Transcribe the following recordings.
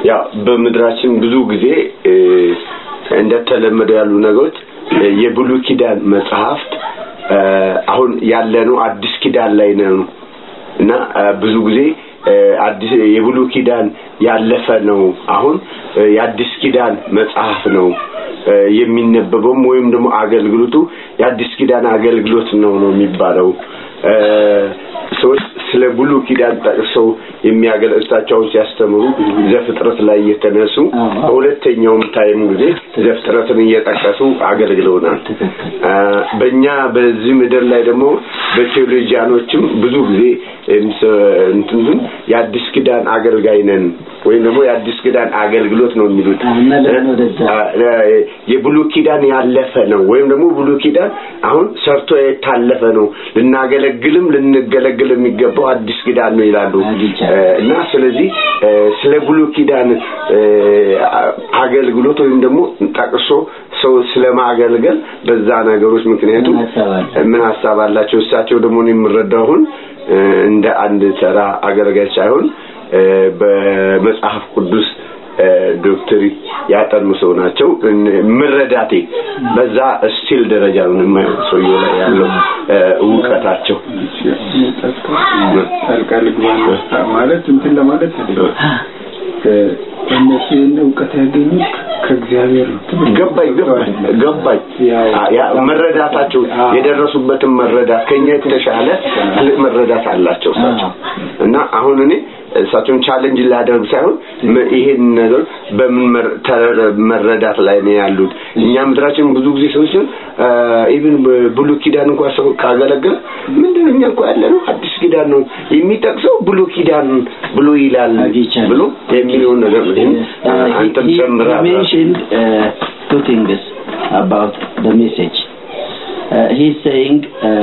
ያ በመድራችን ብዙ ጊዜ እንደተለመደው ያሉ ነገሮች የብሉይ ኪዳን መጽሐፍት አሁን ያለነው አዲስ ኪዳን ላይ ነው እና ብዙ ጊዜ አዲስ የብሉይ ኪዳን ያለፈ ነው አሁን የአዲስ ኪዳን መጽሐፍ ነው የሚነበበው ወይም ደግሞ አገልግሎቱ የአዲስ ኪዳን አገልግሎት ነው የሚባለው ሰዎች ስለ ብሉይ ኪዳን ጠቅሰው የሚያገለግላቸውን ሲያስተምሩ ዘፍጥረት ላይ የተነሱ በሁለተኛው ታይም ጊዜ ዘፍጥረትን እየጠቀሱ አገልግለውናል በእኛ በዚህ ምድር ላይ ደግሞ በቴዎሎጂያኖችም ብዙ ጊዜ እንትን የአዲስ ኪዳን አገልጋይ ነን ወይም ደግሞ የአዲስ ኪዳን አገልግሎት ነው የሚሉት የብሉይ ኪዳን ያለፈ ነው ወይም ደግሞ ብሉይ ኪዳን አሁን ሰርቶ የታለፈ ነው ልናገለግልም ልንገለግል የሚገባው አዲስ ኪዳን ነው ይላሉ እና ስለዚህ ስለ ብሉይ ኪዳን አገልግሎት ወይም ደግሞ ጠቅሶ ሰው ስለማገልገል በዛ ነገሮች ምክንያቱም ምን ሐሳብ አላቸው እሳቸው ደግሞ የሚረዳውን እንደ አንድ ተራ አገልጋይ ሳይሆን በመጽሐፍ ቅዱስ ዶክተሪ ያጠኑ ሰው ናቸው መረዳቴ በዛ ስቲል ደረጃ ነው የማይወሰው ያለው ዕውቀታቸው አልቃልግባን ማለት እንትን ለማለት እነሱ ዕውቀት ያገኙት ከእግዚአብሔር ገባይ ያ መረዳታቸው የደረሱበትን መረዳት ከኛ የተሻለ ትልቅ መረዳት አላቸው እሳቸው እና አሁን እኔ እሳቸውን ቻሌንጅ ላደርግ ሳይሆን ይሄን ነገር በምን መረዳት ላይ ነው ያሉት እኛ ምድራችን ብዙ ጊዜ ሰዎች ኢቭን ብሉይ ኪዳን እንኳን ሰው ካገለገለ ምንድነው እኛ እንኳን ያለነው አዲስ ኪዳን ነው የሚጠቅሰው ብሉይ ኪዳን ብሎ ይላል ብሎ የሚለው ነገር አንተም ጨምራ mentioned two things about the message he's saying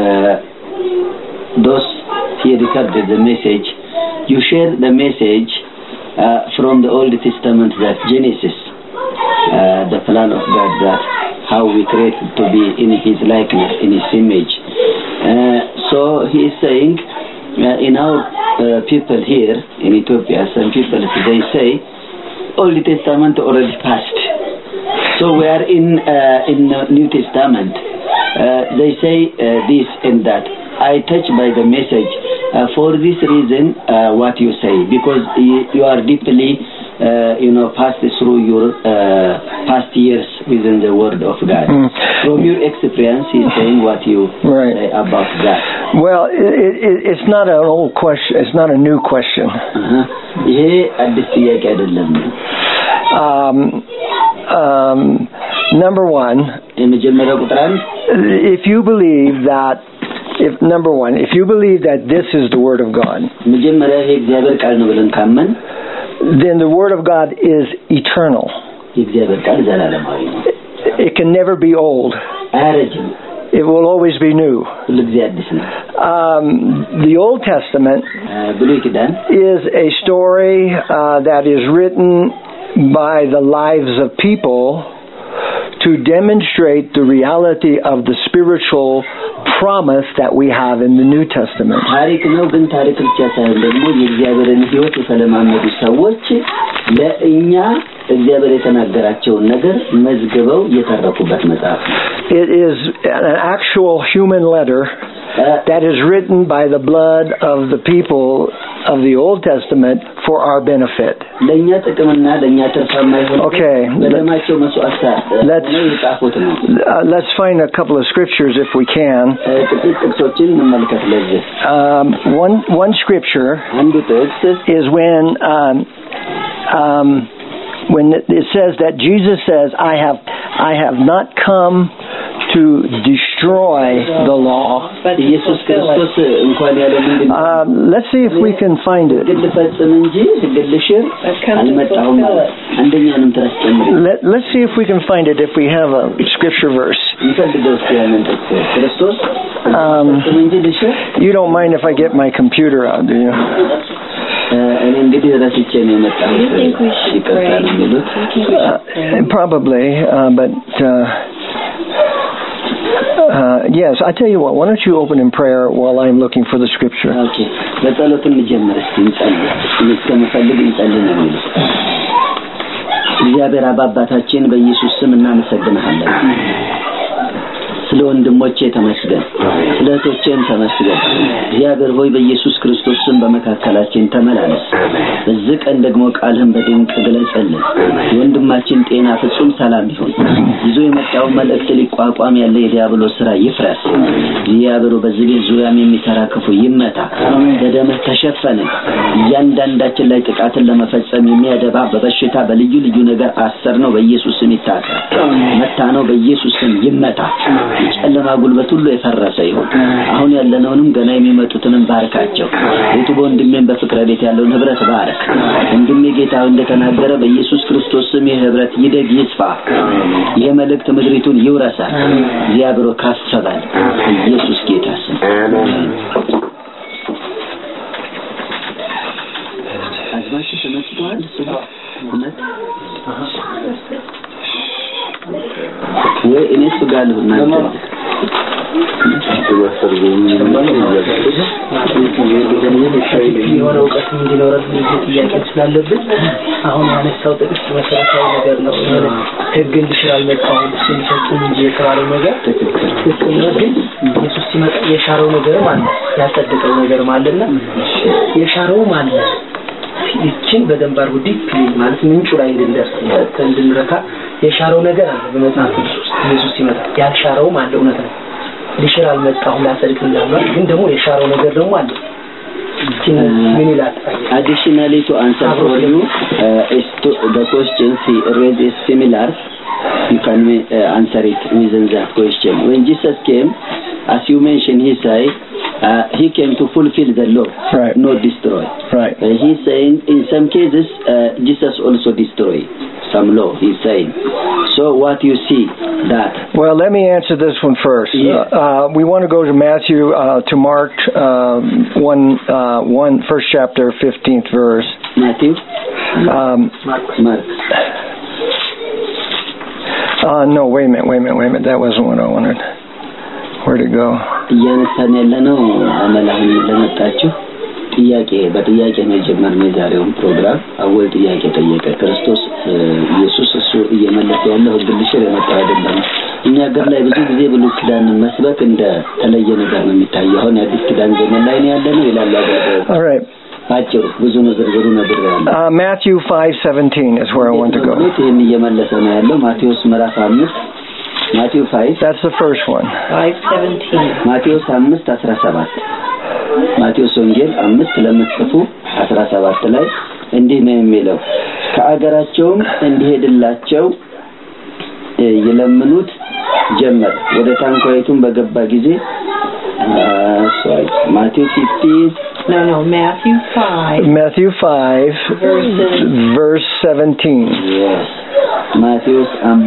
those he recorded the message you share the message from the Old Testament that Genesis the plan of God that how we created to be in his likeness in his image so he is saying in our people here in Ethiopia some people they say Old Testament already passed so we are in New Testament they say this and that I touch by the message for this reason what you say because you are deeply passed through your past years within the word of God from your experience he's saying what you say about that well it's not an old question it's not a new question ይሄ አዲስ ጥያቄ አይደለም number 1 የመጀመሪያው ቁጥር if you believe that if you believe that this is the word of God መጀመሪያ ይሄ እግዚአብሔር ቃል ነው ብለን ካመን then the word of God is eternal እግዚአብሔር ቃል ዘላለማዊ ነው it can never be old አያረጅም it will always be new the Old Testament is a story that is written by the lives of people to demonstrate the reality of the spiritual promise that we have in the New Testament. ታሪክ ነው ግን ታሪክ ብቻ ሳይሆን ደግሞ የእግዚአብሔርን ሕይወት የተለማመዱ ሰዎች ለእኛ እግዚአብሔር የተናገራቸውን ነገር መዝግበው የተረኩበት መጽሐፍ ነው. It is an actual human letter that is written by the blood of the people of the Old Testament for our benefit. ለኛ ጥቅምና ለኛ ተርፋማ ይሆን Okay. ለማቸው መስዋዕት ነው የጻፉት ነው. Let's find a couple of scriptures if we can. ጥቅሶችን እንመልከት ለዚህ. One scripture አንዱ ጥቅስ is when it says that Jesus says I have not come to destroy the law. ኢየሱስ ክርስቶስ እንኳን ያለው ምንድነው? Let's see if we can find it. Let's see if we can find it if we have a scripture verse. You don't mind if I get my computer out, do you? Probably, but yes, I tell you what, why don't you open in prayer while I'm looking for the scripture. Okay. እግዚአብሔር አባታችን በኢየሱስ ስም እናመሰግናለን ስለ ወንድሞቼ ተመስገን ስለ እህቶቼም ተመስገን እግዚአብሔር ሆይ በኢየሱስ ክርስቶስ ስም በመካከላችን ተመላለስ በዚህ ቀን ደግሞ ቃልህን በድንቅ ግለጽልን ወንድማችን ጤና ፍጹም ሰላም ይሁን ይዞ የመጣው መልእክት ሊቋቋም ያለ የዲያብሎስ ሥራ ይፍረስ እግዚአብሔር በዚህ ቤት ዙሪያም የሚሰራ ክፉ ይመታ በደምህ ተሸፈነ እያንዳንዳችን ላይ ጥቃትን ለመፈጸም የሚያደባ በበሽታ በልዩ ልዩ ነገር አሰር ነው በኢየሱስ ስም ይታሰር መታ ነው በኢየሱስ ስም ይመታ ጨለማ ጉልበት ሁሉ የፈረሰ ይሁን አሁን ያለነውንም ገና የሚመጡትንም ባርካቸው ቤቱ ወንድሜን በፍቅረ ቤት ያለውን ህብረት ባርክ ወንድሜ ጌታው እንደተናገረ በኢየሱስ ክርስቶስ ስም የህብረት ይደግ ይስፋ የመልእክት ምድሪቱን ይውረሳል እግዚአብሔር ካሰባል ኢየሱስ ጌታ ስም አሜን አዝማች ተመስገን እውነት እኔ ስጋል እናንተ የሆነው ቀስ እንዲኖረን ጥያቄ ስላለብን አሁን ያነሳው ጥቅስ መሰረታዊ ነገር ነው ህግ እንዲሽራል መጣው ሲፈጽም እንጂ የተባለው ነገር ትክክል ነው ግን ኢየሱስ ሲመጣ የሻረው ነገር ማለት ያጸደቀው ነገር ማለትና የሻረው ማለት ይችን በደንብ አርጉ ዲፕሊ ማለት ምንጩ ላይ እንድንረካ የሻረው ነገር አለ በመጽሐፍ ቅዱስ ውስጥ ኢየሱስ ሲመጣ ያልሻረው ማለት እውነት ነው ሊሽራል መጣው ላጸድቅ እንዳለው ግን ደግሞ የሻረው ነገር ደግሞ አለ ምን ይላል additionally to answer for you the question raised is similar you can answer it within that question when Jesus came as you mentioned he said he came to fulfill the law right. not destroy right he's saying in some cases Jesus also destroyed some law he's saying so what you see that well let me answer this one first we want to go to Matthew to Mark 1 first chapter 15th verse Matthew Mark no wait a minute that wasn't what I wanted where to go ያነሳን ያለነው አመላህን ለመጣችሁ ጥያቄ በጥያቄ ነው የጀመርነው የዛሬውን ፕሮግራም አወል ጥያቄ ጠየቀ ክርስቶስ ኢየሱስ እሱ እየመለሰ ያለው ህግ ሊሽር የመጣ አይደለም እኛ ሀገር ላይ ብዙ ጊዜ ብሉይ ኪዳን መስበክ እንደ ተለየ ነገር ነው የሚታየው አሁን የአዲስ ኪዳን ዘመን ላይ ነው ያለነው ይላል አገር all right ባጭሩ ብዙ ነገር ነገር ያለው Matthew 5:17 is where I want to go ይሄን እየመለሰ ነው ያለው ማቴዎስ ምዕራፍ 5 Matthew 5 that's the first one 5:17 ማቴዎስ 5:17 ማቴዎስ ወንጌል 5 ለምትጽፉ 17 ላይ እንዲህ ነው የሚለው ከአገራቸውም እንዲሄድላቸው ይለምኑት ጀመር ወደ ታንኳይቱም በገባ ጊዜ Matthew 15 No, Matthew 5 verse 17 yes Matthew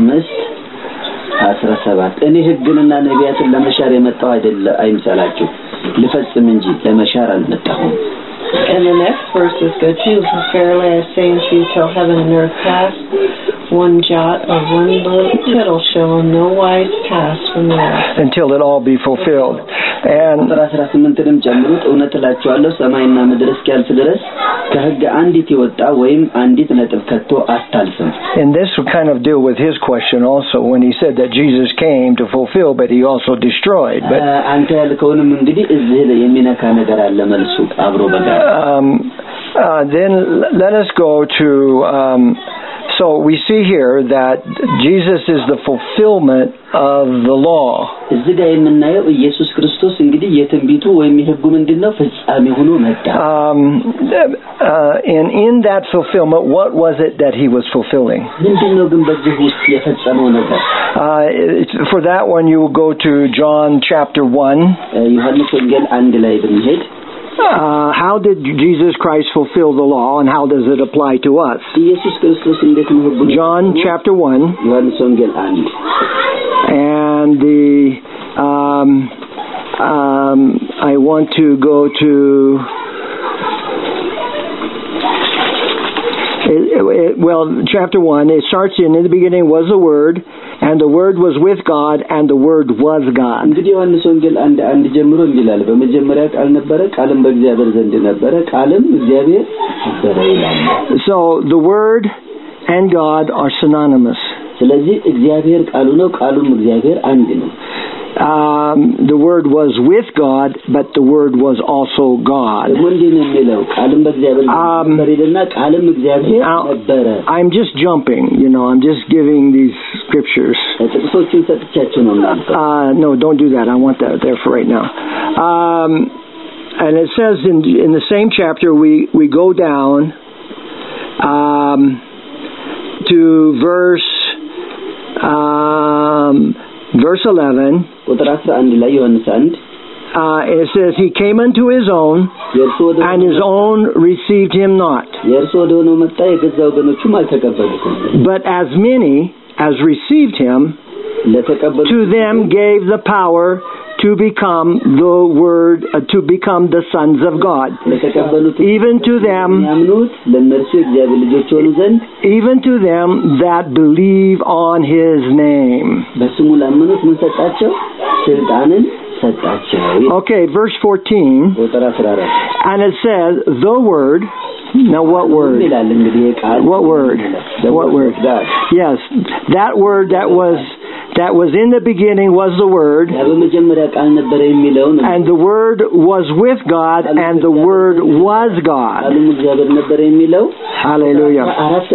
5:17 እኔ ህግንና ነቢያትን ለመሻር የመጣው አይምሰላችሁ ልፈጽም እንጂ ለመሻር አልመጣሁም And the next verse is good too. Verily I say unto you, till heaven and earth pass, one jot or one tittle shall in no wise pass from the earth. Until it all be fulfilled. And 18ንም ጨምሩት እውነት እላችኋለሁ ሰማይና ምድር እስኪያልፍ ድረስ ከህግ አንዲት ይወጣ ወይም አንዲት ነጥብ ከቶ አታልፍም And this will kind of deal with his question also when he said that Jesus came to fulfill but he also destroyed but አንተ ያልከውንም እንግዲህ እዚህ ላይ የሚነካ ነገር አለ መልሱ አብሮ በጋራ then let us go to so we see here that Jesus is the fulfillment of the law እዚህ ጋር የምናየው ኢየሱስ ክርስቶስ እንግዲህ የትንቢቱ ወይም የህጉ ምንድነው ፍጻሜ ሆኖ መጣ and in that fulfillment what was it that he was fulfilling ምንድነው ግን በዚህ ውስጥ የፈጸመው ነገር for that one you will go to John chapter 1 ዮሐንስ ወንጌል 1 ላይ ብንሄድ how did Jesus Christ fulfill the law and how does it apply to us ኢየሱስ ክርስቶስ እንዴት ነው ህጉ John chapter 1 ዮሐንስ ወንጌል 1 and the I want to go to chapter 1 it starts in the beginning was the word and the word was with God and the word was God እንግዲህ ዮሐንስ ወንጌል 1 ጀምሮ እንዲላል በመጀመሪያ ቃል ነበረ ቃልም በእግዚአብሔር ዘንድ ነበረ ቃልም እግዚአብሔር ነበረ ይላል so the word and God are synonymous. ስለዚህ እግዚአብሔር ቃሉ ነው ቃሉም እግዚአብሔር አንድ ነው The word was with God but the word was also God. I'm just jumping, I'm just giving these scriptures. No, don't do that. I want that there for right now. And it says in the same chapter we go down to verse 11. It says he came unto his own and his own received him not. But as many as received him, to them gave the power to become the sons of God, even to them that believe on his name. Okay, verse 14, and it says the word. Now what word? What word? What word? Yes, that word that was in the beginning was the Word, and the Word was with God, and the Word was God. Hallelujah.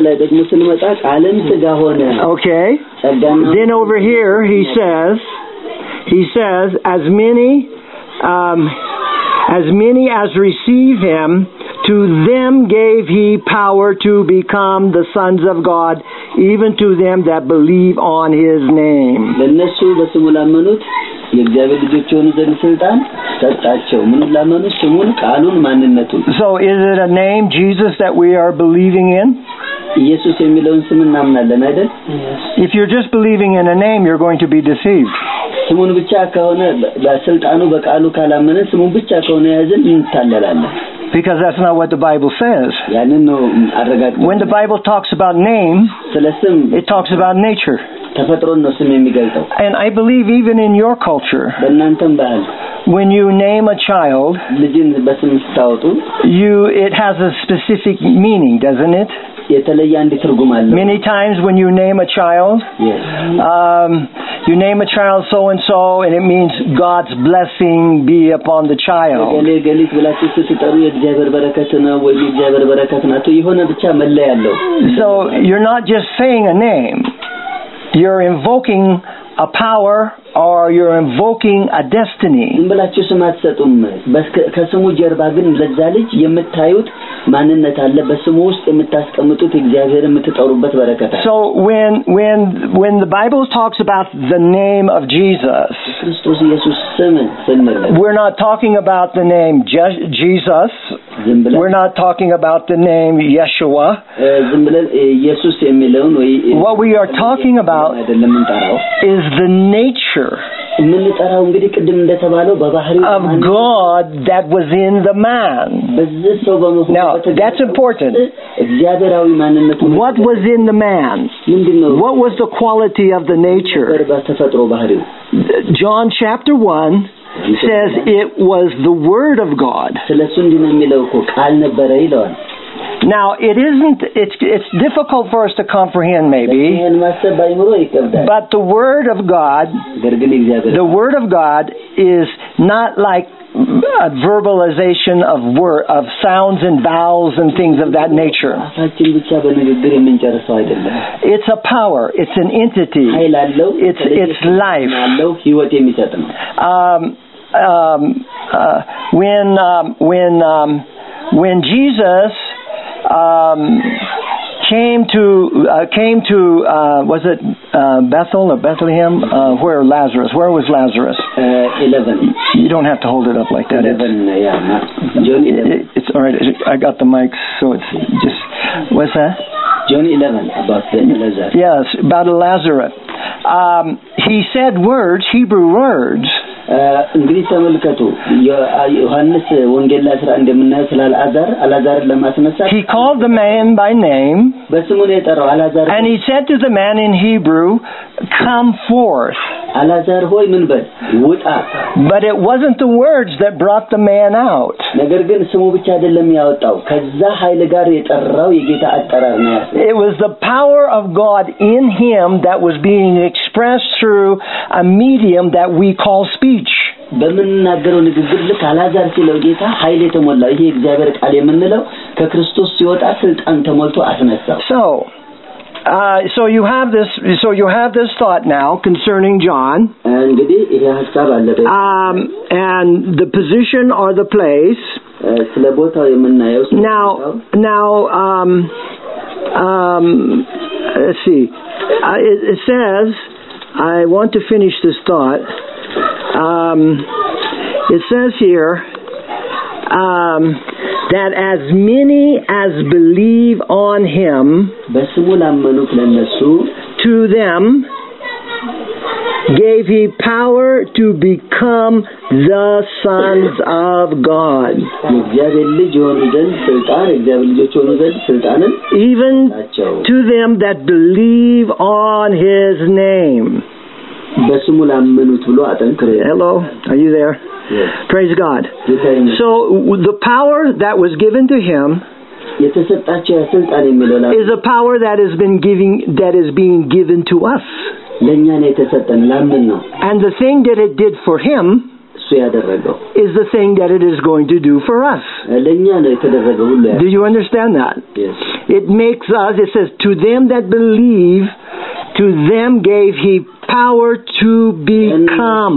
Okay. Then over here he says, as many as receive him, to them gave he power to become the sons of God, even to them that believe on his name. So is it a name, Jesus, that we are believing in? If you're just believing in a name, you're going to be deceived. Because that's not what the Bible says. When the Bible talks about name, it talks about nature. And I believe even in your culture, when you name a child, it has a specific meaning, doesn't it? Many times when you name a child, you name a child so and so, and it means God's blessing be upon the child. So you're not just saying a name, you're invoking a power, or you're invoking a destiny. So when the Bible talks about the name of Jesus, we're not talking about the name Jesus. We're not talking about the name Yeshua. What we are talking about is the nature of God that was in the man. Now, that's important. What was in the man? What was the quality of the nature? John chapter 1 says it was the Word of God. Now, it's difficult for us to comprehend maybe, but the Word of God is not like a verbalization of sounds and vowels and things of that nature. It's a power. It's an entity. It's life. When Jesus came to was it Bethel or Bethlehem? Where Lazarus? Where was Lazarus? 11. You don't have to hold it up like that. 11. John 11. It's all right. I got the mic, so it's just. What's that? John 11 about the Lazarus. Yes, about Lazarus. He said words, Hebrew words. እንግዲህ ተመልከቱ ዮሐንስ ወንጌል ላይ እንደምናየው ስለ አልዓዛር ለማስነሳት he called the man by name በስሙ ነው የጠራው አልዓዛር and he said to the man in Hebrew come forth አላዛር ሆይ ምን በል ውጣ But it wasn't the words that brought the man out. ነገር ግን ስሙ ብቻ አይደለም ያወጣው ከዛ ኃይል ጋር የጠራው የጌታ አጠራር ነው ያለው It was the power of God in him that was being expressed through a medium that we call speech. በመናገረው ንግግር ልክ አላዛር ሲለው ጌታ ኃይል የተሞላው ይሄ እግዚአብሔር ቃል የምንለው ከክርስቶስ ሲወጣ ስልጣን ተሞልቶ አስነሳው So you have this thought now concerning John. እንግዲህ ይሄ ሐሳብ አለ and the position or the place. ስለ ቦታው የምናየው Now let's see. It says, I want to finish this thought. It says here that as many as believe on him, to them gave he power to become the sons of God. Even to them that believe on his name. Hello, are you there? Yes. Praise God. So the power that was given to him is a power that is being given to us. And the thing that it did for him is the thing that it is going to do for us. Do you understand that? Yes. It makes us, it says, to them that believe, to them gave he power to become.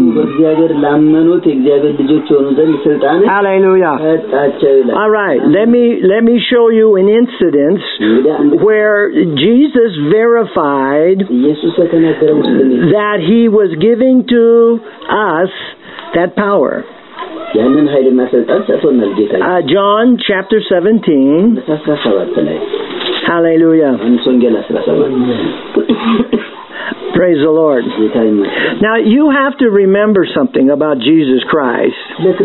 Hallelujah. All right, let me show you an incident where Jesus verified that he was giving to us that power. John chapter 17. Hallelujah. Praise the Lord. Now you have to remember something about Jesus Christ.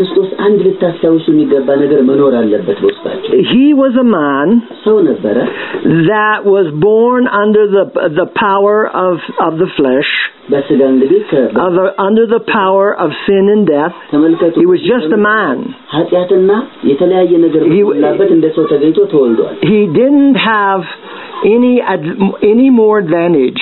He was a man that was born under the power of the flesh, under the power of sin and death. He was just a man. He didn't have any more advantage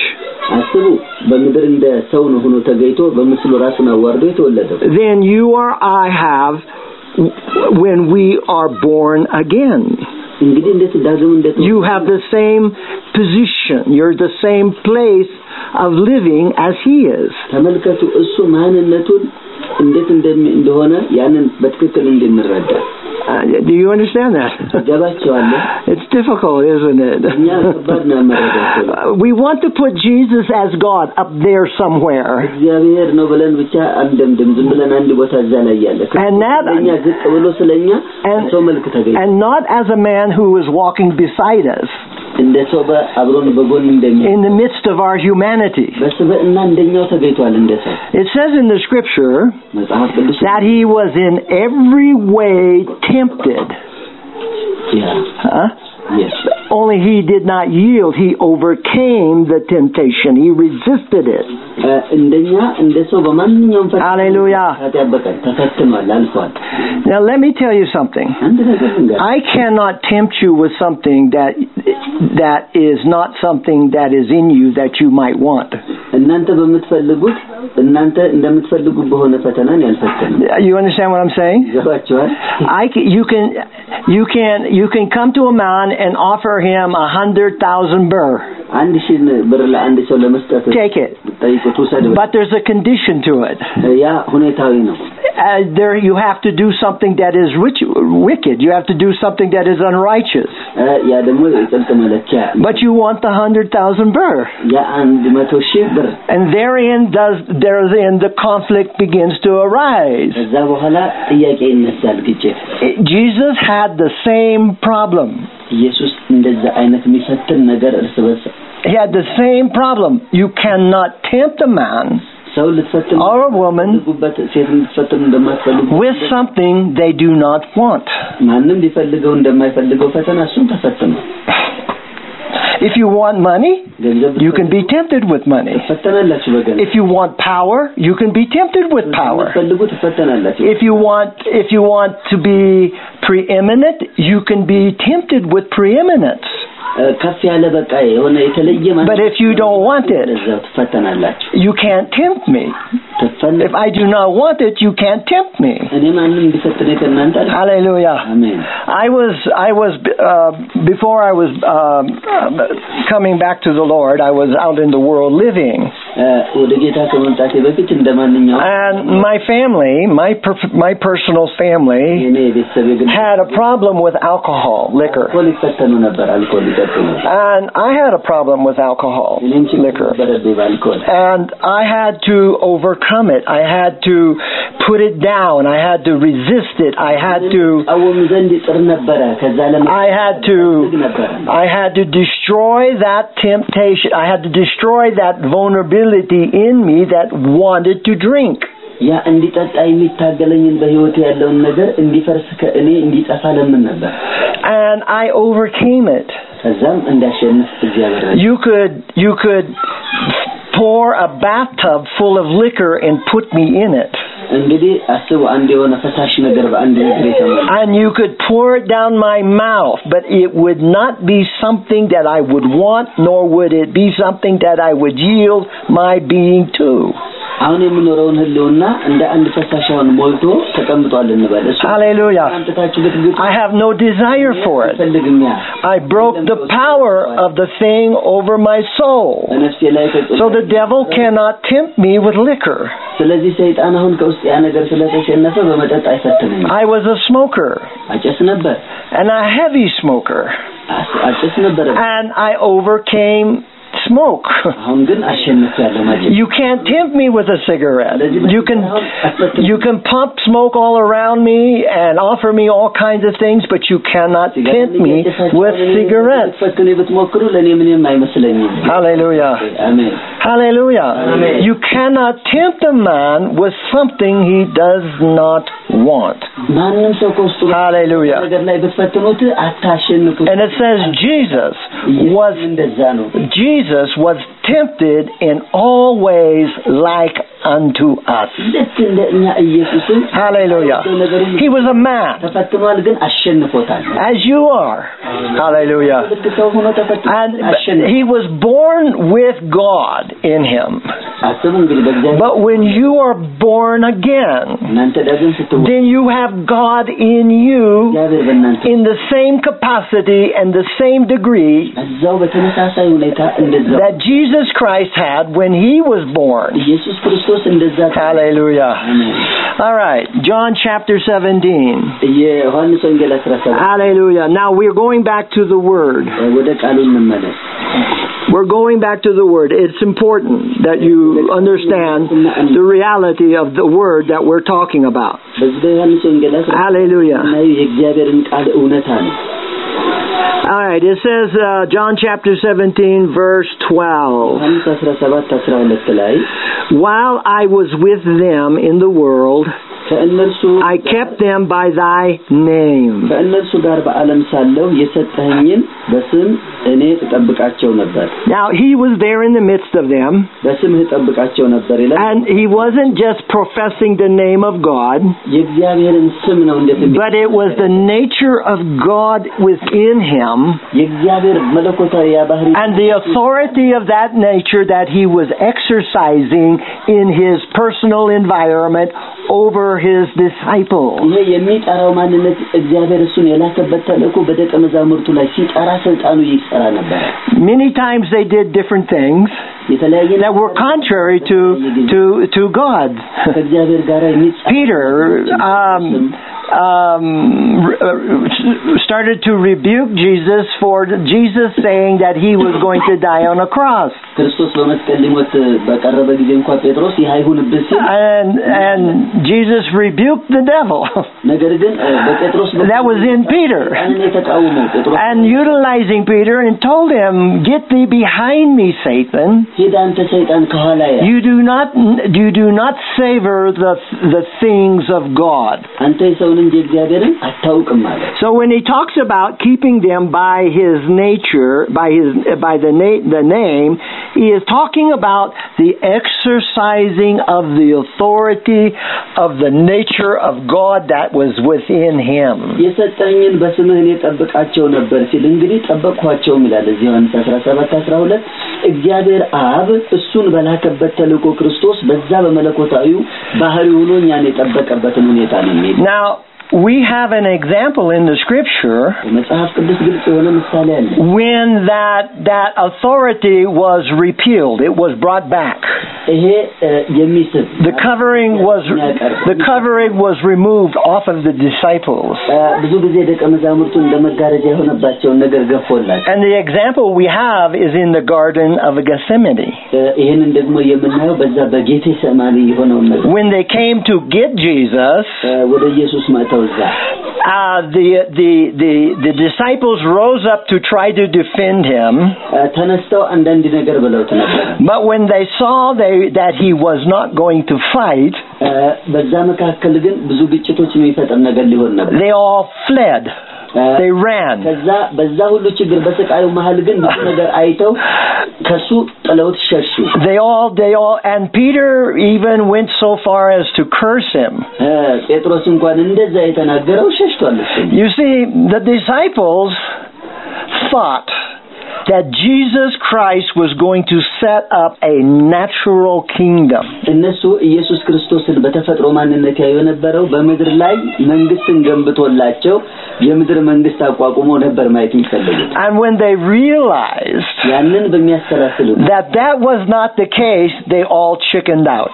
than you or I have when we are born again. You have the same position. You're the same place of living as he is. Do you understand that? It's difficult, isn't it? We want to put Jesus as God up there somewhere. And not as a man who is walking beside us in the midst of our humanity. It says in the scripture that he was in every way tempted. Yes. Only he did not yield. He overcame the temptation. He resisted it. Hallelujah. Now let me tell you something. I cannot tempt you with something that is not something that is in you that you might want. You understand what I'm saying? You can come to a man and offer him 100,000 birr. Take it. But there's a condition to it. There you have to do something that is wicked. You have to do something that is unrighteous. But you want the 100,000 birr. And therein the conflict begins to arise. Jesus had the same problem. He had the same problem. You cannot tempt a man or a woman with something they do not want. If you want money, you can be tempted with money. If you want power, you can be tempted with power. If you want to be preeminent, you can be tempted with preeminence. But if you don't want it, you can't tempt me. If I do not want it, you can't tempt me. Hallelujah. Amen. Before I was coming back to the Lord, I was out in the world living. And my family, my personal family, had a problem with alcohol, liquor. And I had a problem with alcohol, liquor. And I had to overcome it. I had to put it down. I had to resist it. I had to destroy that temptation. I had to destroy that vulnerability in me that wanted to drink. ያ እንዲጠጣ የሚታገለኝን በህይወት ያለውን ነገር እንዲፈርስ ከእኔ እንዲጠፋ ለምን ነበር and I overcame it ከዛም እንዳሸንፍ እግዚአብሔር you could pour a bathtub full of liquor and put me in it እንግዲህ አስቡ አንድ የሆነ ፈሳሽ ነገር በአንድ ነገር ተመለ and you could pour it down my mouth but it would not be something that I would want nor would it be something that I would yield my being to አሁን የምኖረውን ህልውና እንደ አንድ ፈሳሻውን ሞልቶ ተቀምጧል እንበል እሱ Hallelujah I have no desire for it I broke the power of the thing over my soul so the devil cannot tempt me with liquor ስለዚህ ሰይጣን አሁን ከውስጥ ያ ነገር ስለተሸነፈ በመጠጥ አይፈትነኝም I was a smoker አጨስ ነበር and a heavy smoker አጨስ ነበር and I overcame smoke you can't tempt me with a cigarette you can pump smoke all around me and offer me all kinds of things but you cannot tempt me with cigarettes hallelujah amen hallelujah amen. You cannot tempt a man with something he does not want hallelujah and it says Jesus was tempted in all ways like unto us. Hallelujah. He was a man. As you are. Hallelujah. And he was born with God in him. But when you are born again, then you have God in you in the same capacity and the same degree that Jesus Christ had when he was born. Hallelujah. Amen. All right, John chapter 17. Hallelujah. Now we're going back to the Word. We're going back to the Word. It's important that you understand the reality of the Word that we're talking about. Hallelujah. All right, it says John chapter 17 verse 12. While I was with them in the world, I kept them by thy name. Now he was there in the midst of them, and he wasn't just professing the name of God, but it was the nature of God within him, and the authority of that nature that he was exercising in his personal environment over his disciples. Many times they did different things that were contrary to God. Peter started to rebuke Jesus for Jesus saying that he was going to die on a cross. And Jesus rebuked the devil. That was in Peter. And utilizing Peter and told him, "Get thee behind me, Satan. You do not savor the things of God." ይሁን እንጂ እግዚአብሔርን አታውቅም ማለት So when he talks about keeping them by his nature, by the name, he is talking about the exercising of the authority of the nature of God that was within him. የሰጠኝን በስምህ እኔ ጠብቃቸው ነበር ሲል እንግዲህ ጠበቅኳቸው ይላል እዚህ ዮሐንስ 17:12 እግዚአብሔር አብ እሱን በላከበት ተልእኮ ክርስቶስ በዛ በመለኮታዊው ባህሪ ሆኖ እኛን የጠበቀበትን ሁኔታ ነው የሚል Now we have an example in the scripture when that authority was repealed, it was brought back. The covering was removed off of the disciples. And the example we have is in the Garden of Gethsemane. When they came to get Jesus, the disciples rose up to try to defend him. But when they saw that he was not going to fight, they all fled. They ran. They all, and Peter even went so far as to curse him. You see, the disciples thought that Jesus Christ was going to set up a natural kingdom. And when they realized that was not the case, they all chickened out.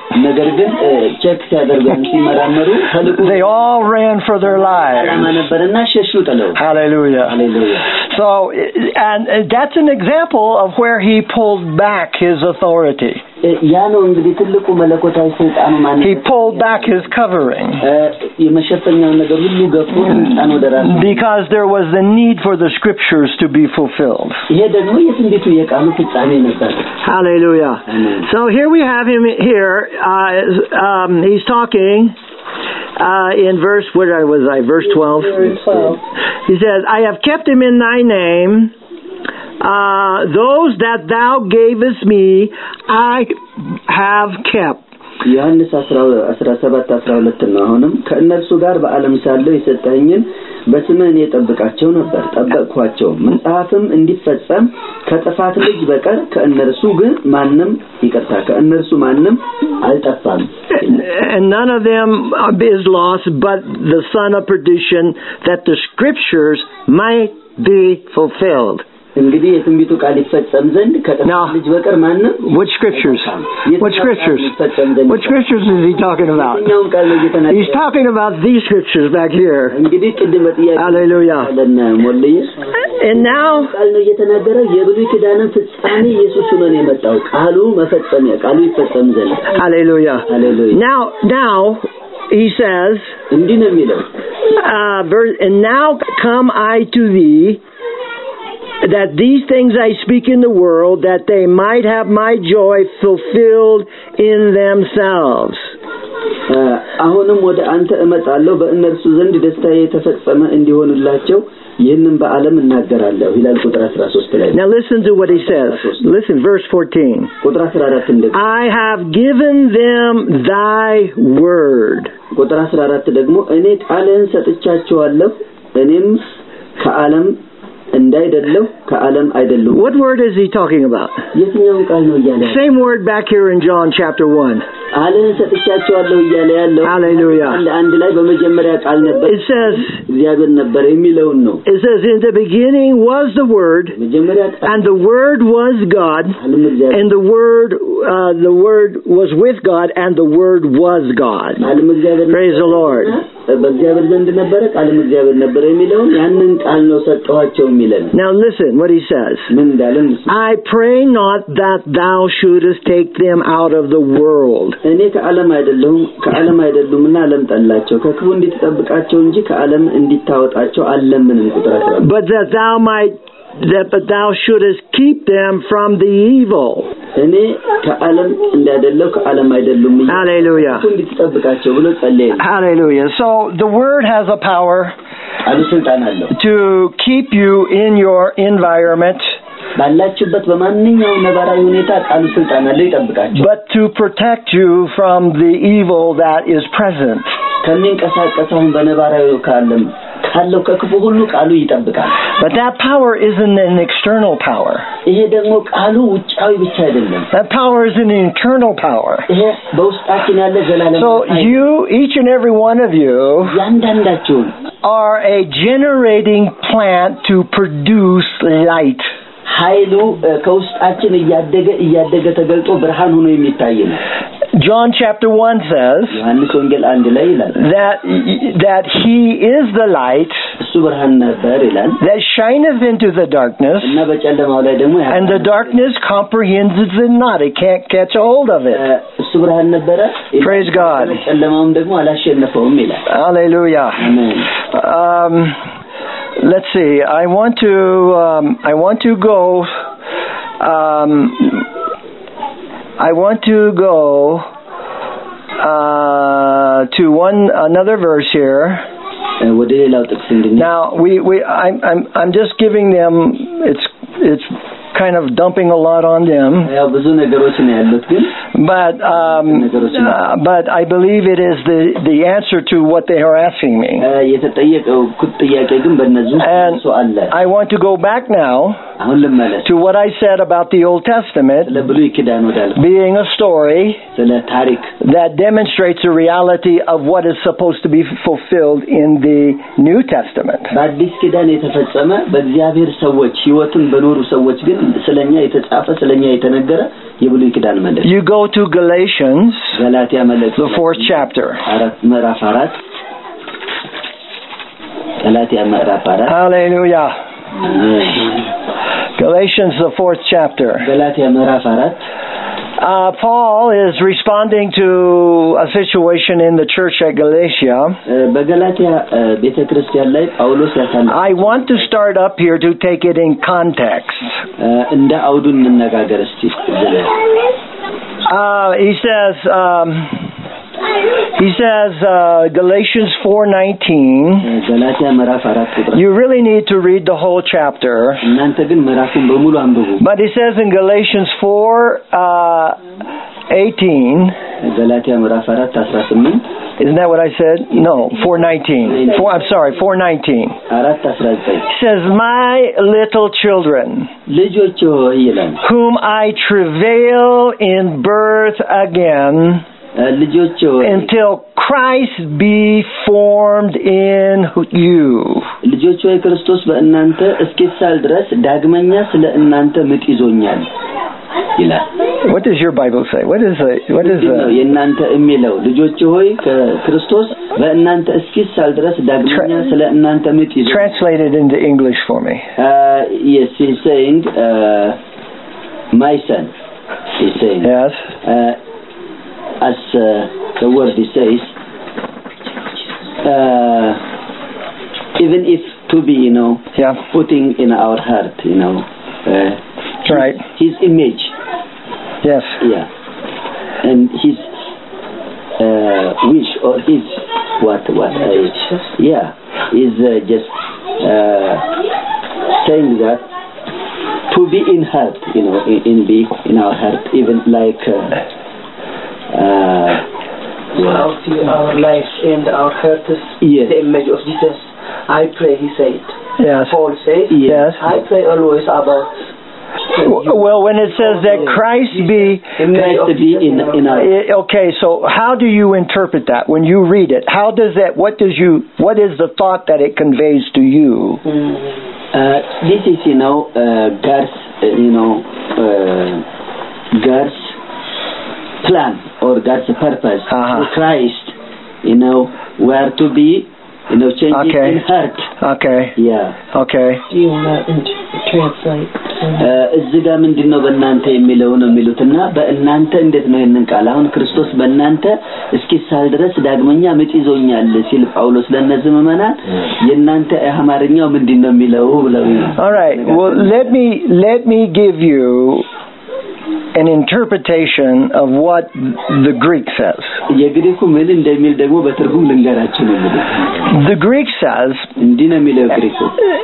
They all ran for their lives. Hallelujah. So, and that's an example of where he pulled back his authority. He pulled back his covering because there was the need for the scriptures to be fulfilled. Hallelujah. So here we have him here. He's talking in verse 12. He says, I have kept him in thy name. Those that thou gavest me, I have kept. ዮሐንስ 17:12 ነው አሁንም ከእነርሱ ጋር በዓለም ሳለው የሰጠኝን በስምህ እኔ ጠብቃቸው ነበር ጠበቅኳቸው መጽሐፍም እንዲፈጸም ከጥፋት ልጅ በቀር ከእነርሱ ግን ማንንም ይቅርታ ከእነርሱ ማንንም አልጠፋም And none of them is lost but the son of perdition that the scriptures might be fulfilled. እንግዲህ የትንቢቱ ቃል ይፈጸም ዘንድ ከጥፋት ልጅ በቀር ማንንም What scriptures is he talking about? He's talking about these scriptures back here. Hallelujah. And now Hallelujah. Now he says and now come I to thee that these things I speak in the world, that they might have my joy fulfilled in themselves. አሁንም ወደ አንተ እመጣለሁ በእነርሱ ዘንድ ደስታዬ የተፈጸመ እንዲሆንላቸው ይህንን በዓለም እናገራለሁ ይላል ቁጥር 13 ላይ Now listen to what he says. Listen verse 14. ቁጥር 14 I have given them thy word. ቁጥር 14 ደግሞ እኔ ቃልህን ሰጥቻቸዋለሁ እኔም ከዓለም እንዳይደለው ከዓለም አይደሉም What word is he talking about? የትኛውን ቃል ነው እያለ Same word back here in John chapter 1. ቃልን ሰጥቻቸዋለሁ እያለ ያለው Hallelujah. አንድ ላይ በመጀመሪያ ቃል ነበር It says እግዚአብሔር ነበር የሚለው ነው It says in the beginning was the word and the word was God and the word was with God and the word was God. Praise the Lord. በእግዚአብሔር ዘንድ ነበር ቃልም እግዚአብሔር ነበር የሚለው ያንን ቃል ነው ሰጠዋቸው የሚለው Now listen what he says. I pray not that thou shouldest take them out of the world. እኔ ከዓለም አይደሉምና ዓለም ጠላቸው ከክፉ እንድትጠብቃቸው እንጂ ከዓለም እንድታወጣቸው አለምንም ቁጥር 14 But that thou shouldest keep them from the evil. እኔ ከዓለም እንዳደለው ከዓለም አይደሉም Hallelujah. እንድትጠብቃቸው ብሎ ጸለየ Hallelujah. So the word has a power ቃሉ ስልጣን አለው to keep you in your environment, ባላችሁበት በማንኛውም ነባራዊ ሁኔታ ቃሉ ስልጣን አለው ይጠብቃችሁ but to protect you from the evil that is present. ከሚንቀሳቀሰው በነባራዊ ካለም ካለው ከክፉ ሁሉ ቃሉ ይጠብቃል But that power isn't an external power. ይሄ ደግሞ ቃሉ ውጫዊ ብቻ አይደለም That power is an internal power. ይሄ በውስጣችን ያለ ዘላለም So you, each and every one of you, ያንዳንዳችሁ are a generating plant to produce light. ኃይሉ ከውስጣችን እያደገ ተገልጦ ብርሃን ሆኖ የሚታይ ነው John chapter 1 says ዮሐንስ ወንጌል 1 ላይ ይላል that he is the light እሱ ብርሃን ነበር ይላል that shineth into the darkness, እና በጨለማው ላይ ደግሞ and the darkness comprehends it not. It can't catch a hold of it. እሱ ብርሃን ነበረ Praise God. በጨለማውም ደግሞ አላሸነፈውም ይላል Hallelujah. አሜን Let's see. I want to go to another verse here. ወደ ሌላው ጥቅስ እንድንሄድ Now I'm just giving them, it's kind of dumping a lot on them. ያው ብዙ ነገሮች ነው ያሉት ግን but I believe it is the answer to what they are asking me. የተጠየቀው ጥያቄ ግን በእነዚህ ውስጥ አለ I want to go back now አሁን ልመለስ to what I said about the Old Testament ለብሉይ ኪዳን ወዳለ being a story ስለ ታሪክ that demonstrates the reality of what is supposed to be fulfilled in the New Testament. በአዲስ ኪዳን የተፈጸመ በእግዚአብሔር ሰዎች ህይወትን በኖሩ ሰዎች ግን ስለኛ የተጻፈ ስለኛ የተነገረ የብሉይ ኪዳን መልእክት You go to Galatians, ገላትያ መልእክት the 4th chapter. ምዕራፍ 4 ገላትያ ምዕራፍ 4 Hallelujah. Galatians, the 4th chapter. ገላትያ ምዕራፍ 4 Paul is responding to a situation in the church at Galatia. በገላትያ ቤተክርስቲያን ላይ ጳውሎስ ያሳለ I want to start up here to take it in context. እንደ አውዱን እንነጋገር እስቲ he says Galatians 4:19. ገላትያ ምዕራፍ 4 ቁጥር You really need to read the whole chapter. እናንተ ግን ምዕራፉን በሙሉ አንብቡ But he says in Galatians 4:18. ገላትያ ምዕራፍ 4:18 Isn't that what I said? No, 4:19. 4:19. 4:19. He says, "My little children, ልጆች ሆይ ይላል whom I travail in birth again, ልጆች ሆይ until Christ be formed in you." ልጆች ሆይ ክርስቶስ በእናንተ እስኪሳል ድረስ ዳግመኛ ስለ እናንተ ምጥ ይዞኛል ይላል What does your Bible say? What is የእናንተ የሚለው ልጆች ሆይ ክርስቶስ በእናንተ እስኪሳል ድረስ ዳግመኛ ስለ እናንተ ምጥ ይዞኛል Translate it into English for me. Yes, he's saying my son, he's saying Yes. As the word he says even if to be Yeah. putting in our heart Right. his image Yes. yeah and his wish or his what is just saying that to be in heart in our heart even like our lives and our hearts yes. the image of Jesus. I pray, he said. Yes. Paul says, Yes. I pray always about Well, when it says that Christ be in our okay, so how do you interpret that when you read it? How does that what is the thought that it conveys to you? This is God's God's plan or God's purpose for Christ we are to be changing in heart okay yeah okay Do you want to translate? እዚህ ጋር ምንድነው በእናንተ የሚለው ነው የሚሉትና በእናንተ እንዴት ነው ይሄንን ቃል አሁን ክርስቶስ በእናንተ እስኪሳል ድረስ ዳግመኛ ምጥ ይዞኛል ሲል ጳውሎስ ለነዚህ ምዕመናን የእናንተ አማርኛው ምንድነው የሚለው ብለው All right, well let me give you an interpretation of what the Greek says. የግሪኩ ምን እንደሚል ደግሞ በትርጉም ልንገራችሁ ነው እንግዲህ The Greek says እንዲህ ነው የሚለው ግሪኩ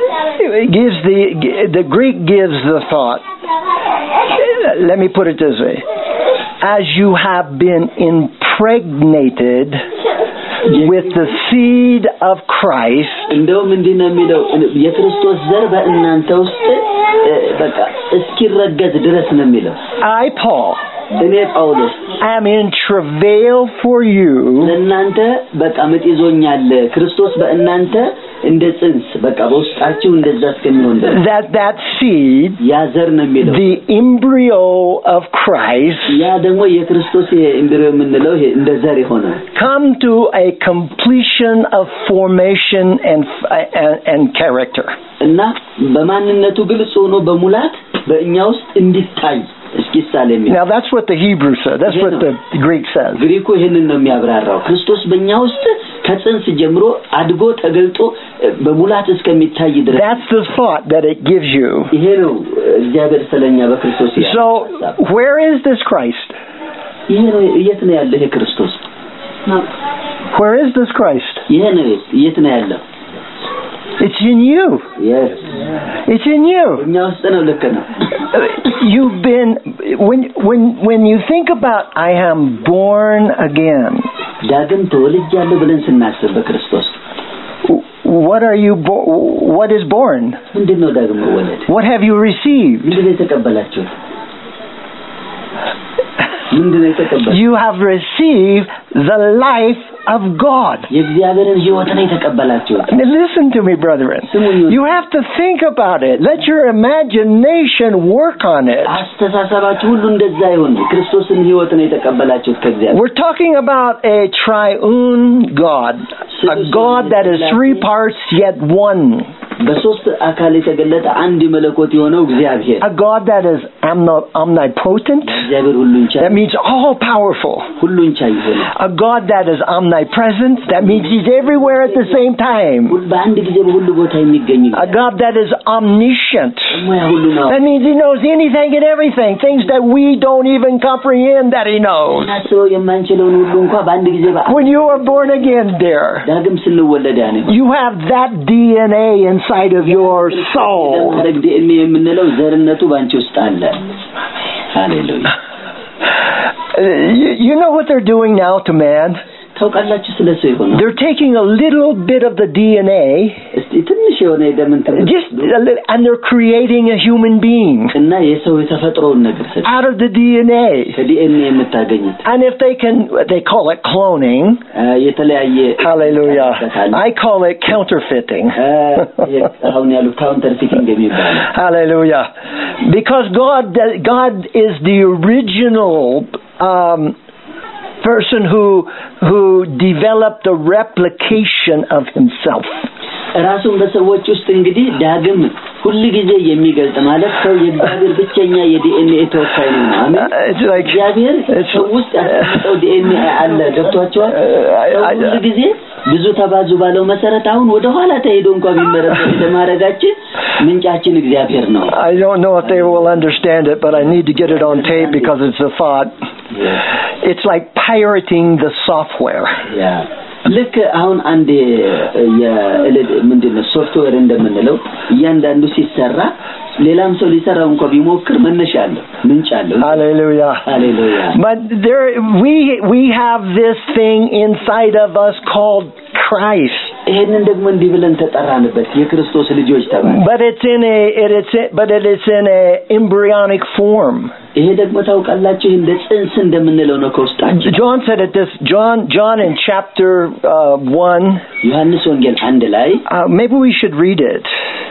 the Greek gives the thought, let me put it this way, as you have been impregnated with the seed of Christ, እንደውም እንዲህ ነው የሚለው የክርስቶስ ዘር በእናንተ ውስጥ በቃ እስኪረገዝ ድረስ ነው የሚለው I Paul እኔ ጳውሎስ am in travail for you ለእናንተ በቃ ምጥ ይዞኛል ክርስቶስ በእናንተ እንደ ጽንስ በቃ በውስጣችሁ እንደዛ እስከሚሆን that seed ያ ዘር ነው የሚለው the embryo of Christ ያ ደግሞ የክርስቶስ ኤምብሪዮ የምንለው ይሄ እንደ ዘር ይሆናል come to a completion of formation and character እና በማንነቱ ግልጽ ሆኖ በሙላት በእኛ ውስጥ እንዲታይ Now that's what the Hebrew says. That's what the Greek says. ግሪኩ ይሄንን ነው የሚያብራራው ክርስቶስ በእኛ ውስጥ ከጽንስ ጀምሮ አድጎ ተገልጦ በሙላት እስከሚታይ ድረስ That's the thought that it gives you. ይሄ ነው እግዚአብሔር ስለኛ በክርስቶስ ያለው So where is this Christ? ይሄ ነው የት ነው ያለው ይሄ ክርስቶስ Where is this Christ? ይሄ ነው የት ነው ያለው It's in you. Yes. It's in you. እኛ ውስጥ ነው ልክ ነው You've been when you think about I am born again. ዳግም ተወልጃለሁ ብለን ስናስብ በክርስቶስ What are you what is born? ምንድነው ዳግም መወለድ What have you received? ምንድነው የተቀበላችሁት ምንድነው የተቀበላችሁት You have received the life of God. የእግዚአብሔርን ሕይወት ነው የተቀበላችሁት Listen to me, brethren. You have to think about it. Let your imagination work on it. አስተሳሰባችሁ ሁሉ እንደዛ ይሁን ክርስቶስን ሕይወት ነው የተቀበላችሁት ከእግዚአብሔር We're talking about a triune God, a God that is three parts yet one. በሶስት አካል የተገለጠ አንድ መለኮት የሆነው እግዚአብሔር A God that is omnipotent. እግዚአብሔር ሁሉን ቻይ That means all powerful. ሁሉን ቻይ የሆነ A God that is omnipresent. That means he's everywhere at the same time. በአንድ ጊዜ በሁሉ ቦታ የሚገኝ A God that is omniscient. ሁሉ ነው That means he knows anything and everything, things that we don't even comprehend that he knows. ናስበው የማንችለውን ሁሉ እንኳን በአንድ ጊዜ When you are born again, dear, ዳግም ስንወለድ ያኔ you have that DNA inside of your soul. DNA የምንለው ዘርነቱ ባንቺ ውስጥ አለ Hallelujah. You know what they're doing now to man? ታውቃላችሁ ስለሱ ይሆነ They're taking a little bit of the DNA ትንሽ የሆነ የደምን just and they're creating a human being እና የሰው የተፈጥሮውን ነገር out of the DNA. ከዲኤንኤ የምታገኙት And if they call it cloning. የተለያየ Hallelujah. I call it counterfeiting. አሁን ያሉ counterfeiting የሚባለው Hallelujah. Because God is the original person who developed the replication of himself. ራሱን በሰዎች ውስጥ እንግዲህ ዳግም ሁሉ ጊዜ የሚገልጥ ማለት ሰው የእግዚአብሔር ብቸኛ የዲኤንኤ ተወካይ ነው አሜን እግዚአብሔር ሰው ውስጥ ያስቀመጠው ዲኤንኤ አለ ገብቷቸዋል ሁሉ ጊዜ ብዙ ተባዙ ባለው መሰረት አሁን ወደ ኋላ ተሄዶ እንኳን ቢመረመር ለማረጋችን ምንጫችን እግዚአብሔር ነው I don't know if they will understand it, but I need to get it on tape because it's a thought. It's like pirating the software. Yeah. ልክ አሁን አንድ ምንድነው ሶፍትዌር እንደምንለው እያንዳንዱ ሲሰራ ሌላም ሰው ሊሰራው እንኳን ቢሞክር መነሻ አለው ምንጭ አለው Hallelujah. Hallelujah. But we have this thing inside of us called Christ. ይሄንን ደግሞ እንዲህ ብለን ተጠራንበት የክርስቶስ ልጆች ተባለ But it is in a embryonic form. ይሄ ደግሞ ታውቃላችሁ እንደ ጽንስ እንደምንለው ነው ከውስጣችን John said it this John in chapter 1 ዮሐንስ ወንጌል 1 ላይ maybe we should read it.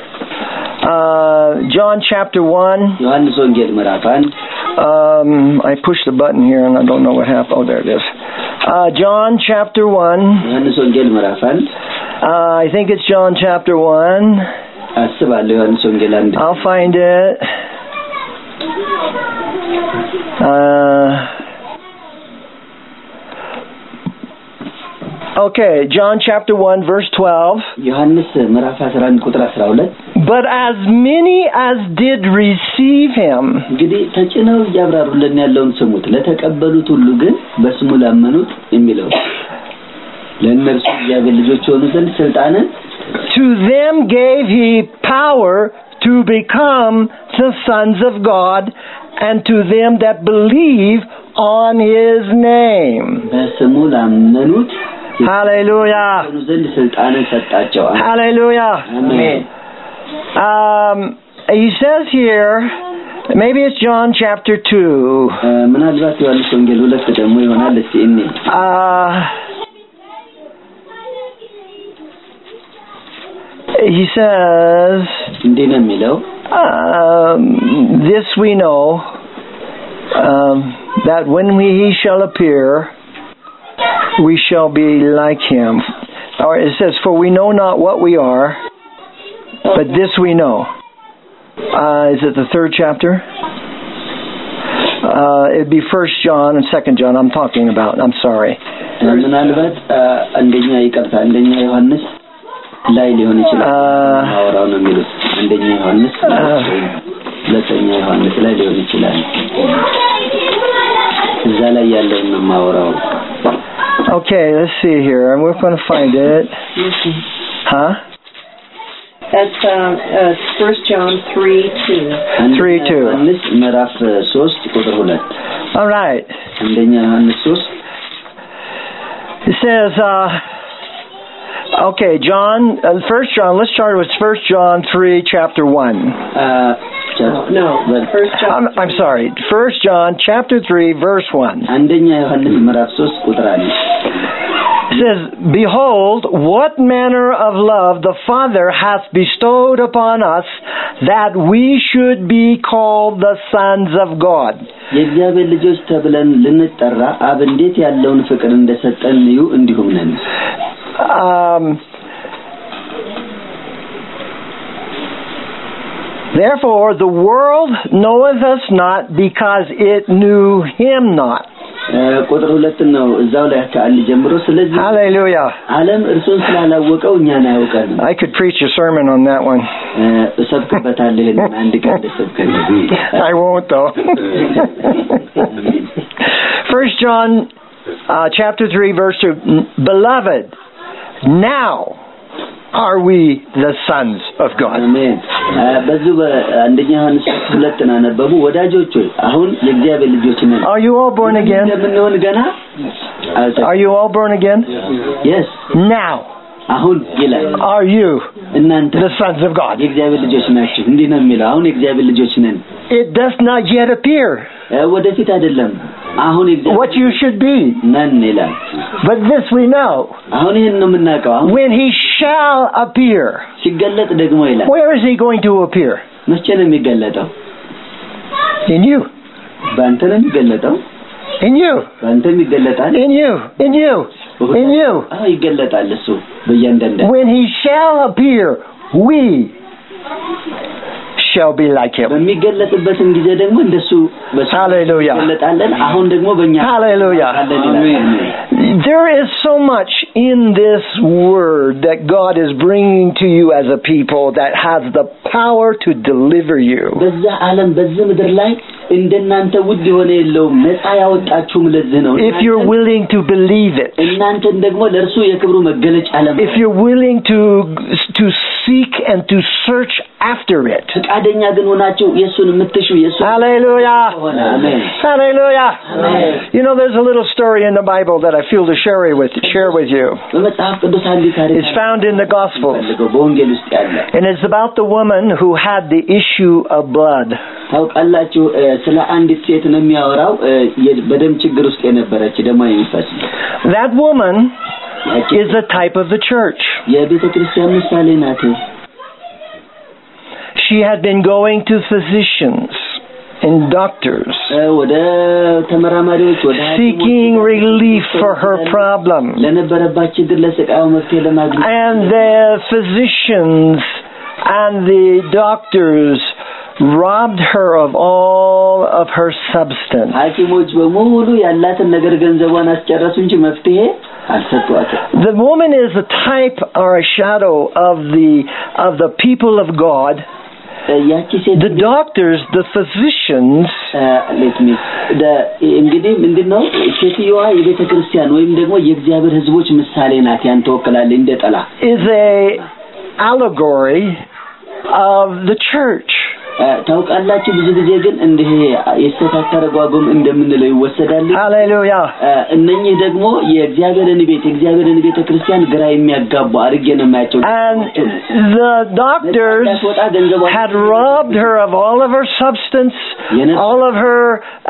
John chapter 1 ዮሐንስ ወንጌል ምዕራፍ 1 I pushed the button here and I don't know what happened. Oh, there it is. John chapter 1 ዮሐንስ ወንጌል ምዕራፍ 1 I think it's John chapter 1 አስባለሁ ዮሐንስ ወንጌል 1 I'll find it. Okay, John chapter 1 verse 12. ዮሐንስ ምዕራፍ 11 ቁጥር 12 But as many as did receive him, እንግዲህ ተጭነው ያብራሩልን ያለውን ስሙት ለተቀበሉት ሁሉ ግን በስሙ ላመኑት የሚለው ለእነርሱ እግዚአብሔር ልጆች ሆኑ ዘንድ ስልጣንን to them gave he power to become the sons of God, and to them that believe on his name. በስሙ ላመኑት Hallelujah. ሆኑ ዘንድ ስልጣንን ሰጣቸው Hallelujah. Amen. He says here, maybe it's John chapter 2. ምናልባት ዮሐንስ ወንጌል 2 ደግሞ ይሆናል እስቲ እኔ he says, እንዴት ነው የሚለው this we know, that when he shall appear, we shall be like him. Or it says, for we know not what we are, but this we know. Is it the 3rd chapter? It'd be 1 John and 2 John I'm talking about. I'm sorry. ምናልባት አንደኛ ይቀርታ አንደኛ ዮሐንስ ላይ ሊሆን ይችላል አወራው ነው የሚሉት አንደኛ ዮሐንስ ሁለተኛ ዮሐንስ ላይ ሊሆን ይችላል እዛ ላይ ያለው ነው ማወራው Okay, let's see here. We're going to find it. Huh? That's 1 John 3:2. 3:2. ዮሐንስ ምዕራፍ 3 ቁጥር 2. All right. አንደኛ ዮሐንስ 3 It says okay, John, 1 John, let's start with 1 John 3 chapter 1. No, 1 John. I'm sorry. 1 John chapter 3 verse 1. አንደኛ ዮሐንስ ምዕራፍ 3 ቁጥር 1. It says, behold, what manner of love the Father hath bestowed upon us, that we should be called the sons of God. የእግዚአብሔር ልጆች ተብለን ልንጠራ አብ እንዴት ያለውን ፍቅር እንደሰጠን እዩ እንዲሁም ነን Therefore the world knoweth us not, because it knew him not. ቁጥር 2 ነው እዛው ላይ ካል ጀምሮ ስለዚህ Hallelujah. ዓለም እርሱን ስላላወቀው እኛን አያውቀንም I could preach a sermon on that one. እሰብክበታለሁ ይሄን አንድ ቀን ልሰብከኝ I won't though. 1 John chapter 3 verse 2, beloved, now are we the sons of God. Amen. በዚህ በአንደኛ ዮሐንስ 2 እናነበቡ ወዳጆች ሆይ አሁን የእግዚአብሔር ልጆች ነን Are you all born again? እንደምንሆን ገና Are you all born again? Yes. Now አሁን ይላል are you እናንተ the sons of God? የእግዚአብሔር ልጆች ናችሁ እንዴ ነው የሚለው አሁን የእግዚአብሔር ልጆች ነን It does not yet appear ወደፊት አይደለም አሁን what you should be ነን ይላል but this we know አሁን ይሄን ነው የምናውቀው አሁን when he shall appear ሲገለጥ ደግሞ ይላል where is he going to appear መቼ ነው የሚገለጠው in you ባንተ ነው የሚገለጠው in you ባንተ የሚገለጣል in you ይገለጣል እሱ በእያንዳንዱ when he shall appear we shall be like him. በሚገለጥበትም ጊዜ ደግሞ እንደሱ Hallelujah. ይገለጣለን አሁን ደግሞ በእኛ Hallelujah. There is so much in this word that God is bringing to you as a people that has the power to deliver you. በዛ ዓለም በዚህ ምድር ላይ እንደናንተ ውድ የሆነ የለውም ነፃ ያወጣችሁም ለዚህ ነው If you're willing to believe it. እናንተን ደግሞ ለእርሱ የክብሩ መገለጫ ዓለም If you're willing to seek and to search after it. ፈቃደኛ ግን ሆናችሁ ኢየሱስን የምትሹ ኢየሱስ Hallelujah. Amen. Hallelujah. Amen. You know, there's a little story in the Bible that I feel to share with you. በመጽሐፍ ቅዱስ አንድ ታሪክ It's found in the Gospels. በወንጌል ውስጥ ያለ And it's about the woman who had the issue of blood. ታውቃላችሁ ስለ አንዲት ሴት ነው የሚያወራው በደም ችግር ውስጥ የነበረች ደማ የሚፈስ That woman is a type of the church. የቤተ ክርስቲያን ምሳሌ ናት She had been going to physicians and doctors ወደ ተመራማሪዎች ወደ seeking relief for her problem. ለነበረባት ችግር ለስቃዩ መፍትሄ ለማግኘት And the physicians and the doctors robbed her of all of her substance. ሐኪሞች በሙሉ ያላትን ነገር ገንዘቧን አስጨረሱ እንጂ መፍትሄ The woman is a type or a shadow of the people of God. The doctors, the physicians, እንግዲህ ምንድነው ሴትዮዋ የቤተ ክርስቲያን ወይም ደግሞ የእግዚአብሔር ሕዝቦች ምሳሌ ናት ያን ተወክላለች እንደ ጠላ is a allegory of the church. ታውቃላችሁ ብዙ ጊዜ ግን እንደ የስተካከረ ጓጉም እንደምንለው ይወሰዳል ሃሌሉያ እነኚህ ደግሞ የእግዚአብሔርን ቤተ ክርስቲያን ግራ የሚያጋቡ አርጌ ነው የማያቸው and the doctors had robbed her of all of her substance, all of her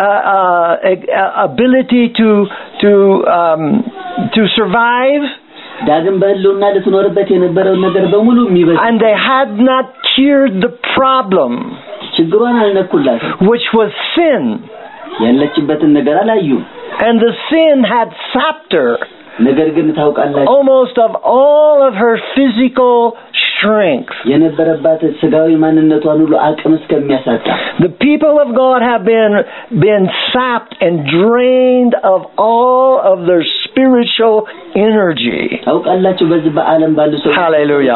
ability to survive. And they had not cured the problem, which was sin. And the sin had sapped her almost of all of her physical strength. The people of God have been sapped and drained of all of their spiritual energy. Hallelujah.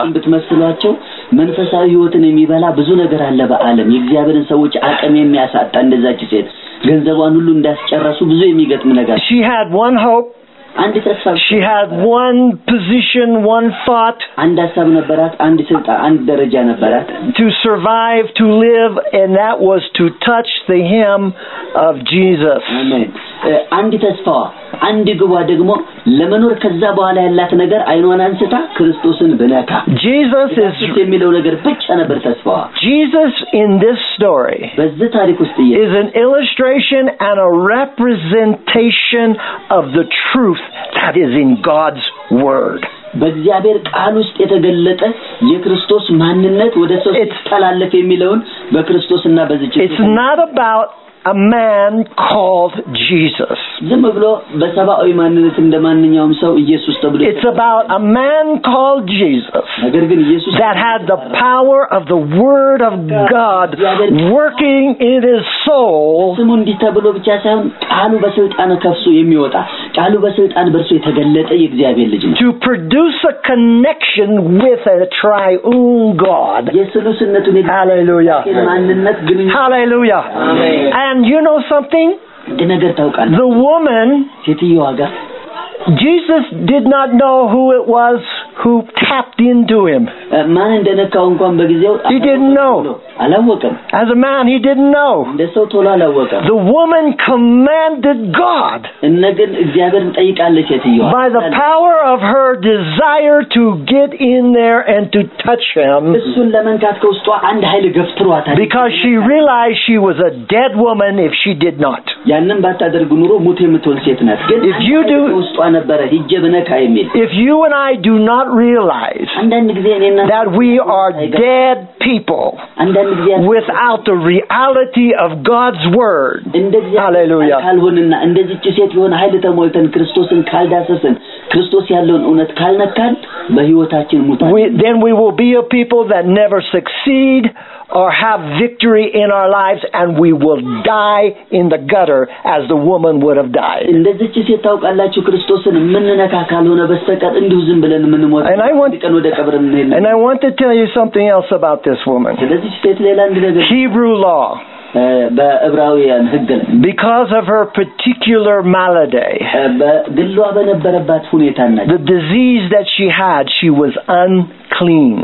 She had one hope. She had one position, one thought to survive, to live, and that was to touch the hem of Jesus. Amen. አንድ ተስፋ አንድ ግባ ደግሞ ለመኖር ከዛ በኋላ ያላት ነገር አይኗን አንስታ ክርስቶስን በነካ Jesus is የሚለው ነገር ብቻ ነበር ተስፋዋ Jesus in this story በዚህ ታሪክ ውስጥ is an illustration and a representation of the truth that is in God's word. በእግዚአብሔር ቃል ውስጥ የተገለጠ የክርስቶስ ማንነት ወደ ሰው ተላልፈ የሚለውን በክርስቶስና በዚህ It's not about a man called Jesus. It's about a man called Jesus that had the power of the Word of God working in his soul to produce a connection with a triune God. Hallelujah. Hallelujah. Amen. And you know something? The woman, Jesus did not know who it was who tapped into him. He didn't know. As a man, he didn't know. The woman commanded God by the power of her desire to get in there and to touch him, because she realized she was a dead woman if she did not. If you and I do not realize that we are dead people without the reality of God's word, hallelujah, then we will be a people that never succeed or have victory in our lives, and we will die in the gutter as the woman would have died. And I want to tell you something else about this woman. Hebrew law. Because of her particular malady, the disease that she had, she was unclean.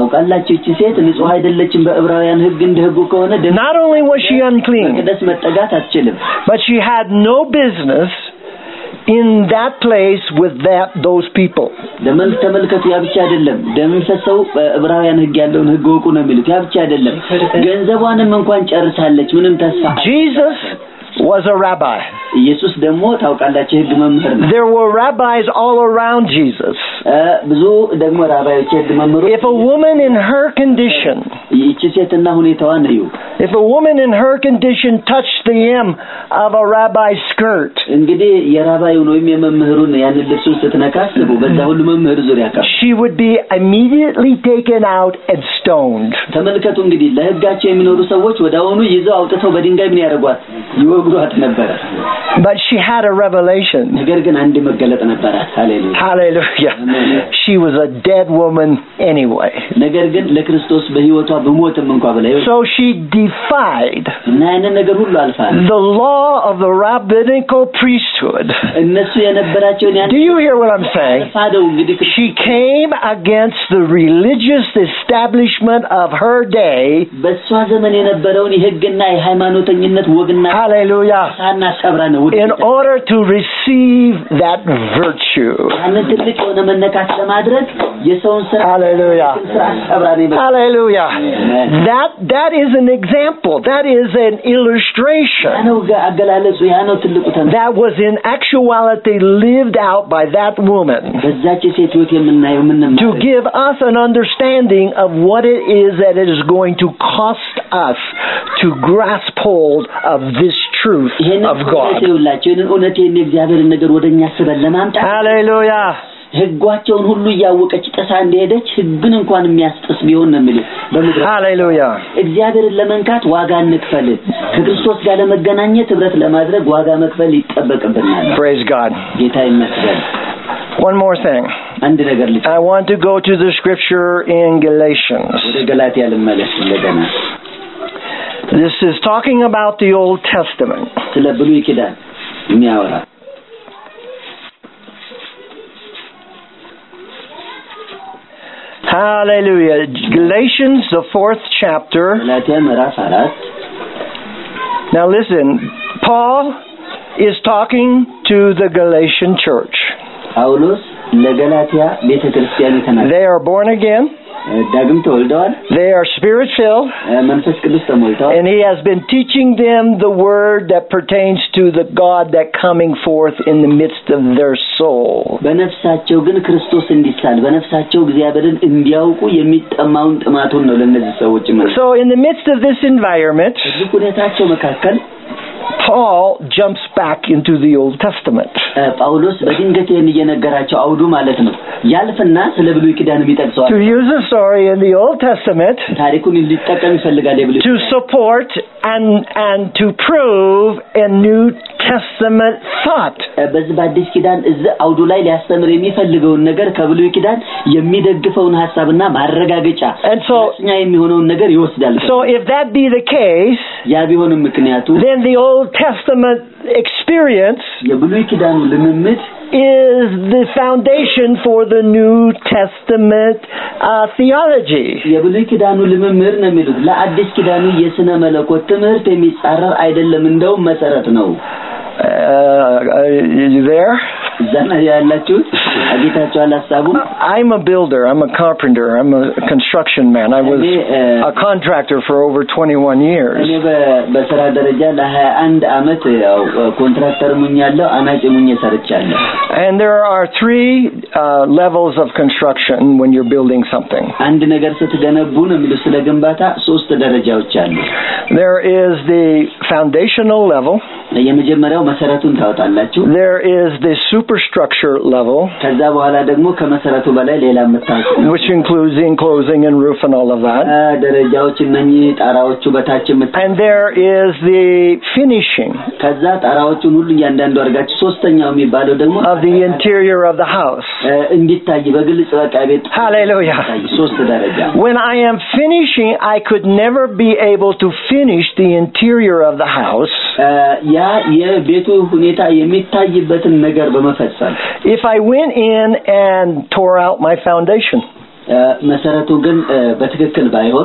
Not only was she unclean, but she had no business in that place with those people. Jesus was a rabbi. There were rabbis all around Jesus. If a woman in her condition touched the hem of a rabbi's skirt, she would be immediately taken out and stoned. ይወግሯት ነበር but she had a revelation ነገር ግን አንድ መገለጥ ነበራት ሃሌሉያ hallelujah she was a dead woman anyway ነገር ግን ለክርስቶስ በህይወቷ በሞትም እንኳን በላይ so she defied እና ያንን ነገር ሁሉ አልፋለች the law of the rabbinical priesthood እነሱ የነበራቸውን ያን do you hear what I'm saying she came against the religious establishment of her day በሷ ዘመን የነበረውን የህግና የሃይማኖተኝነት ወግና hallelujah ሳና ሰብራ ነው in order to receive that virtue ያንን ትልቅ የሆነ መነካት ለማድረግ የሰውን ስራ hallelujah ሰብራ ነው hallelujah that is an example that is an illustration ነው አገላለጹ ያ ነው ትልቁ that was in actuality lived out by that woman በዛች ሴት ህይወት የምናየው to give us an understanding of what it is that it is going to cost us to grasp hold of this truth of God hallelujah ህጓቸውን ሁሉ ያወቀች ጥሳ እንደሄደች ህግን እንኳን የሚያስጥስ ቢሆን ነው የሚለው በመድረክ ሃሌሉያ እግዚአብሔርን ለመንካት ዋጋ እንክፈል ከክርስቶስ ጋር ለመገናኘት ህብረት ለማድረግ ዋጋ መክፈል ይጠበቅብናል praise God ጌታ ይመስገን one more thing አንድ ነገር I want to go to the scripture in Galatians ወደ ገላትያ ልመለስ እንደገና this is talking about the Old Testament ስለ ብሉይ ኪዳን የሚያወራ hallelujah Galatians the 4th chapter ገላትያ ምዕራፍ 4 now listen Paul is talking to the Galatian church ጳውሎስ ለገላትያ ቤተክርስቲያን ተናገረ they are born again ዳግም ተወልደዋል they are spirit filled መንፈስ ቅዱስ ተሞልተዋል and he has been teaching them the word that pertains to the God that coming forth in the midst of their soul በነፍሳቸው ግን ክርስቶስ እንዲሳል በነፍሳቸው እግዚአብሔርን እንዲያውቁ የሚጠማውን ጥማቱን ነው ለነዚህ ሰዎች ማለት so in the midst of this environment ሁኔታቸው መካከል Paul jumps back into the Old Testament ጳውሎስ በድንገት የነገራቸው አውዱ ማለት ነው ያልፈና ስለ ብሉይ ኪዳን የሚጠቅሰው to use a story in the Old Testament ታሪኩን እንዲጠቀም ይፈልጋል የብሉይ to support and to prove a New Testament thought በዚህ በአዲስ ኪዳን እዚ አውዱ ላይ ሊያስተምር የሚፈልገውን ነገር ከብሉይ ኪዳን የሚደግፈውን ሐሳብና ማረጋገጫ እኛ የሚሆነውን ነገር ይወስዳል so if that be the case ያ ቢሆንም ምክንያቱ then the Old Testament experience የብሉይ ኪዳኑ ልምምድ is the foundation for the New Testament theology የብሉይ ኪዳኑ ልምምድ ነው የሚሉት ለአዲስ ኪዳኑ የሥነ መለኮት ትምህርት የሚጻረር አይደለም እንደው መሰረት ነው you there ዘና ያላችሁት አግኝታችኋል ሐሳቡን I'm a builder I'm a carpenter I'm a construction man I was a contractor for over 21 years እኔ በስራ ደረጃ ለ21 አመት ያው ኮንትራክተር ሙኛለሁ አናጭ ሙኝ ሰርቻለሁ and there are 3 levels of construction when you're building something አንድ ነገር ስትገነቡ ነው የሚሉ ስለ ግንባታ 3 ደረጃዎች አሉ there is the foundational level የመጀመሪያው መሰረቱን ታውጣላችሁ there is the superstructure level ከዛ በኋላ ደግሞ ከመሰረቱ በላይ ሌላ መታወቅ which includes the enclosing and roof and all of that ደረጃዎች እነኚህ ጣራዎቹ በታች and there is the finishing ከዛ ጣራዎቹን ሁሉ እያንዳንዱ አርጋችሁ ሶስተኛው የሚባለው ደግሞ of the interior of the house እንዲታይ በግልጽ በቃ ቤት hallelujah 3 ደረጃ when I am finishing I could never be able to finish the interior of the house ያ የቤቱ ሁኔታ የሚታይበትን ነገር በመፈጸም if I went in and tore out my foundation መሰረቱ ግን በትክክል ባይሆን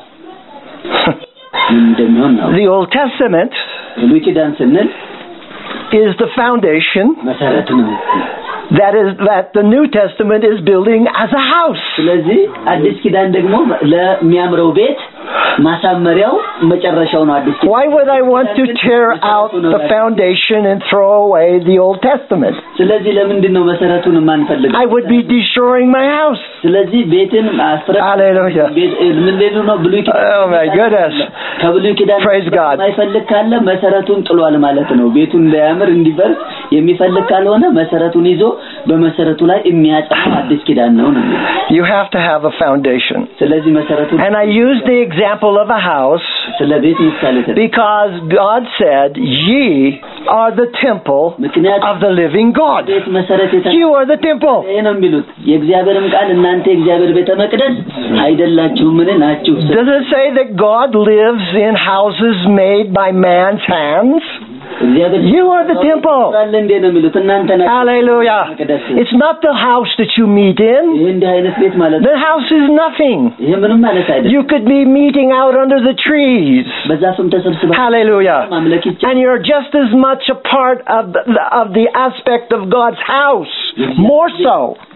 እንደሚሆን ነው the Old Testament ብሉይ ኪዳን ስንል is the foundation መሰረቱ ነው that the New Testament is building as a house ስለዚህ አዲስ ኪዳን ደግሞ ለሚያምረው ቤት ማሳመሪያው መጨረሻው ነው አዲስ why would I want to tear out the foundation and throw away the Old Testament ስለዚህ ለምንድን ነው መሰረቱን ማንፈልግ I would be destroying my house ስለዚህ ቤትን ማስፈረስ hallelujah ምንድነው ነው ብሉይ ኪዳን oh my goodness ከብሉይ ኪዳን praise God ማይፈልግ ካለ መሰረቱን ጥሏል ማለት ነው ቤቱን እንዳያምር እንዲፈርስ የሚፈልግ ካልሆነ መሰረቱን ይዞ በመሰረቱ ላይ የሚያጸናው አዲስ ኪዳን ነው ነው You have to have a foundation. ስለዚህ መሰረቱ And I use the example of a house ስለ ቤት ምሳሌ because God said, "Ye are the temple of the living God." ቤት መሰረት You are the temple. ነው የሚሉት የእግዚአብሔርም ቃል እናንተ የእግዚአብሔር ቤተ መቅደስ አይደላችሁምን ናችሁ Does it say that God lives in houses made by man's hands? You are the temple. Hallelujah. It's not the house that you meet in. The house is nothing. You could be meeting out under the trees. Hallelujah. And you're just as much a part of the aspect of God's house. More so.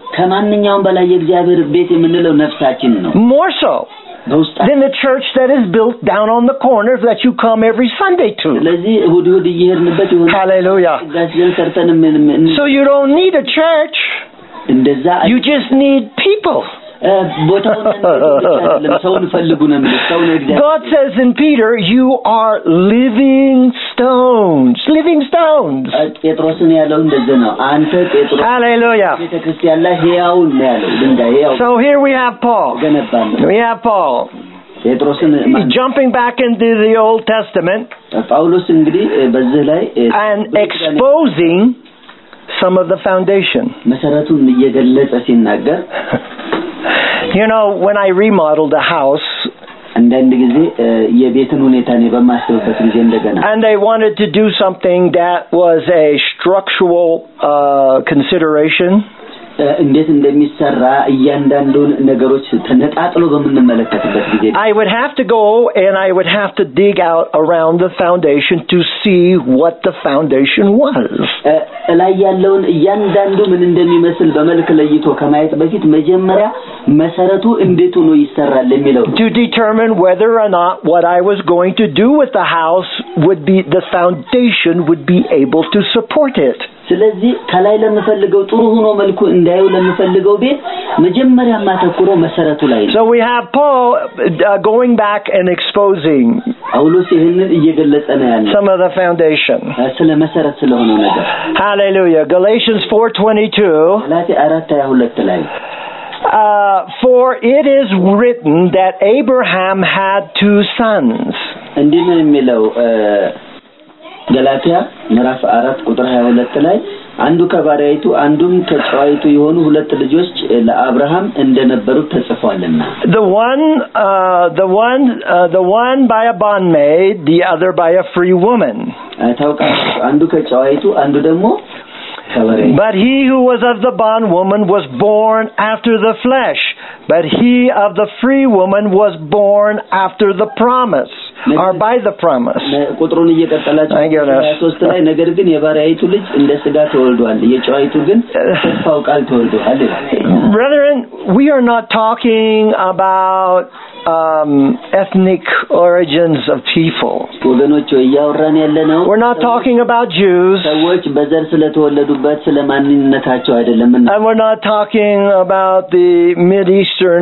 More so than the church that is built down on the corner that you come every Sunday to. Hallelujah. So you don't need a church. You just need people. God says in Peter, you are living stones. Living stones. Hallelujah. So here we have Paul. Jumping back into the Old Testament and exposing some of the foundation. You know, when I remodeled a house, and I wanted to do something that was a structural consideration, I would have to go and I would have to dig out around the foundation to see what the foundation was. To determine whether or not what I was going to do with the house would be, the foundation would be able to support it. ስለዚህ ከላይ ለምፈልገው ጥሩ ሆኖ መልኩ እንዳይው ለምፈልገው ቤት መጀመሪያ ማተኩረው መሰረቱ ላይ ነው. So we have Paul going back and exposing ጳውሎስ ይሄንን እየገለጸ ነው ያለው some of the foundation. ስለ መሰረት ስለሆነው ነገር. Hallelujah. Galatians 4:22 ገላትያ 4:22 ላይ for it is written that Abraham had two sons. እንዲህ ነው የሚለው ገላትያ ምዕራፍ 4 ቁጥር 22 ላይ አንዱ ከባሪያይቱ አንዱም ከጨዋይቱ የሆኑ ሁለት ልጆች ለአብርሃም እንደነበሩ ተጽፏልና the one by a bondmaid, the other by a free woman. ታውቃለህ አንዱ ከጨዋይቱ አንዱ ደግሞ But he who was of the bondwoman was born after the flesh, but he of the free woman was born after the promise, or by the promise. ቁጥሩን እየቀጠላችሁ 23 ላይ ነገር ግን የባሪያይቱ ልጅ እንደ ሥጋ ተወልዷል የጨዋይቱ ግን ተስፋው ቃል ተወልዷል. Brethren, we are not talking about ethnic origins of people. ወገኖች እያወራን ያለነው we're not talking about Jews. ሰዎች በዘር ስለተወለዱበት ስለማንነታቸው አይደለም. And we're not talking about the Mid-Eastern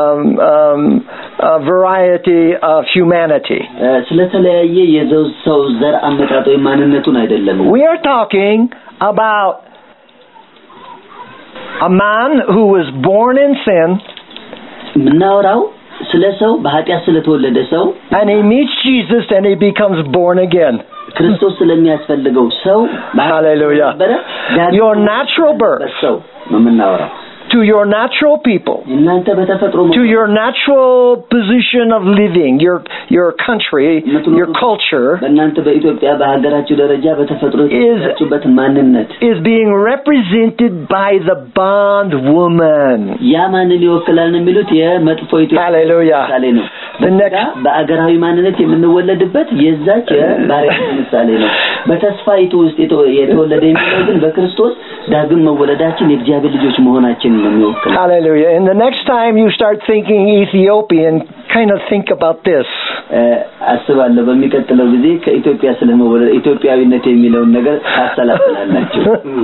variety of humanity. ስለተለያየ የሰው ዘር አመጣጥ ወይ ማንነቱን አይደለም. We are talking about a man who was born in sin. ምናወራው ስለሰው በኃጢአት ስለተወለደ ሰው and he meets Jesus and he becomes born again. ክርስቶስ ስለሚያስፈልገው ሰው hallelujah your natural birth ሰው ነው ምናወራው to your natural people, to your natural position of living, your country, your culture is being represented by the bondwoman. Hallelujah. The next በአገራዊ ማንነት የምንወለድበት የዛች ባሪያ ምሳሌ ነው. በተስፋይቱ ውስጥ የተወለደ የሚለው ግን በክርስቶስ ዳግም መወለዳችን የእግዚአብሔር ልጆች መሆናችን ነው የሚወክለው. Hallelujah. And the next time you start thinking Ethiopian, kind of think about this. አስባለሁ በሚቀጥለው ጊዜ ከኢትዮጵያ ስለመወለድ ኢትዮጵያዊነት የሚለውን ነገር ታሰላስላላችሁ.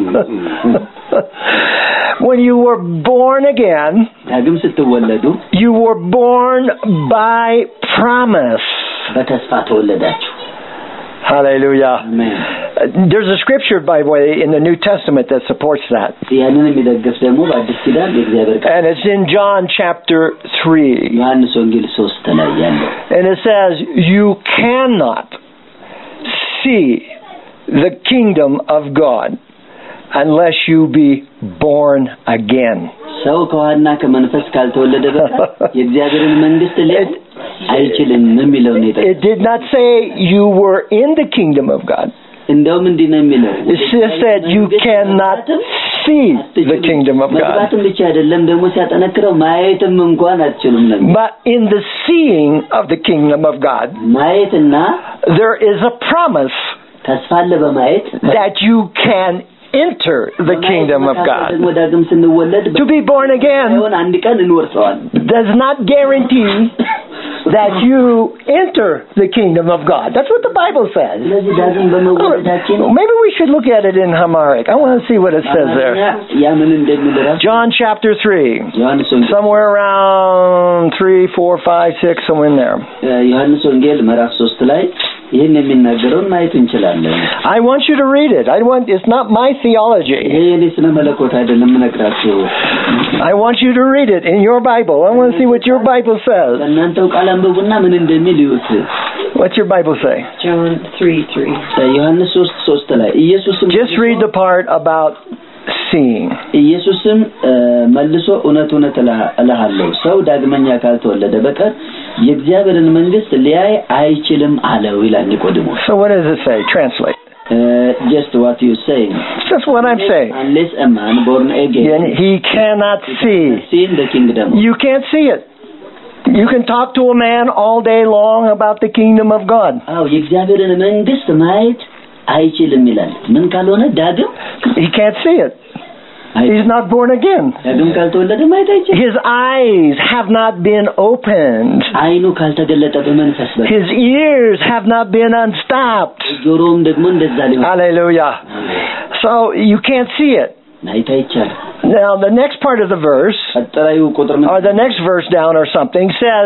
When you were born again, ዳግም ስትወለዱ you were born by promise. በተስፋ ተወለዳችሁ. Hallelujah. Amen. There's a scripture, by the way, in the New Testament that supports that. ያንን የሚደግፍ ደግሞ በአዲስ ኪዳን የእግዚአብሔር ቃል And it's in John chapter 3. ዮሐንስ ወንጌል 3 ላይ ያለው And it says, you cannot see the kingdom of God unless you be born again. ሰው ከውሃና ከመንፈስ ካልተወለደ በቀር የእግዚአብሔርን መንግስት ሊያይ አይችልም የሚለው ነው። It did not say you were in the kingdom of God. እንደውም እንዲህ ነው የሚለው It said you cannot see the kingdom of God. መግባትም ብቻ አይደለም ደግሞ ሲያጠነክረው ማየትም እንኳን አትችሉም ነው። But in the seeing of the kingdom of God, ማየትና there is a promise ተስፋ አለ በማየት that you can enter the kingdom of God. ደግሞ ዳግም ስንወለድ To be born again አንድ ቀን እንወርሰዋለን. does not guarantee that you enter the kingdom of God. That's what the Bible says. ስለዚህ ዳግም በመወለዳችን Maybe we should look at it in Amharic. I want to see what it says there. ያ ምን እንደሚል ራሱ John chapter 3. ዮሐንስ ወንጌል Somewhere around 3, 4, 5, 6, somewhere in there. ዮሐንስ ወንጌል ምዕራፍ 3 ላይ ይሄን የሚናገረውን ማየት እንችላለን. I want you to read it. It's not my theology. ይሄ የኔ ስነ መለኮት አይደለም የምነግራችሁ. I want you to read it in your Bible. I want to see what your Bible says. እናንተው ቃል አንብቡና ምን እንደሚል ይዩት. What's your Bible say? John 3:3. ዮሐንስ 3:3 ላይ ኢየሱስም Just read the part about seeing. ኢየሱስም መልሶ እውነት እልሃለሁ ሰው ዳግመኛ ካልተወለደ በቀር የእግዚአብሔርን መንግስት ሊያይ አይችልም አለው ይላል ኒቆዲሞስ. So what does it say? Translate. Just what you saying. That's what I'm saying. Unless a man born again He cannot see. See the kingdom. You can't see it. You can talk to a man all day long about the kingdom of God. አው የእግዚአብሔርን መንግስት ማየት አይችልም ይላል. ምን ካልሆነ ዳግም He can't see it. He's not born again. ዳግም ካልተወለደ ማየት አይችልም. His eyes have not been opened. አይኑ ካልተገለጠ በመንፈስ በ His ears have not been unstopped. ጆሮም ደግሞ እንደዛ ሊሆን Hallelujah. So you can't see it. ማየት አይቻልም. Now the next part of the verse, አጠራዩ ቁጥር or the next verse down or something, says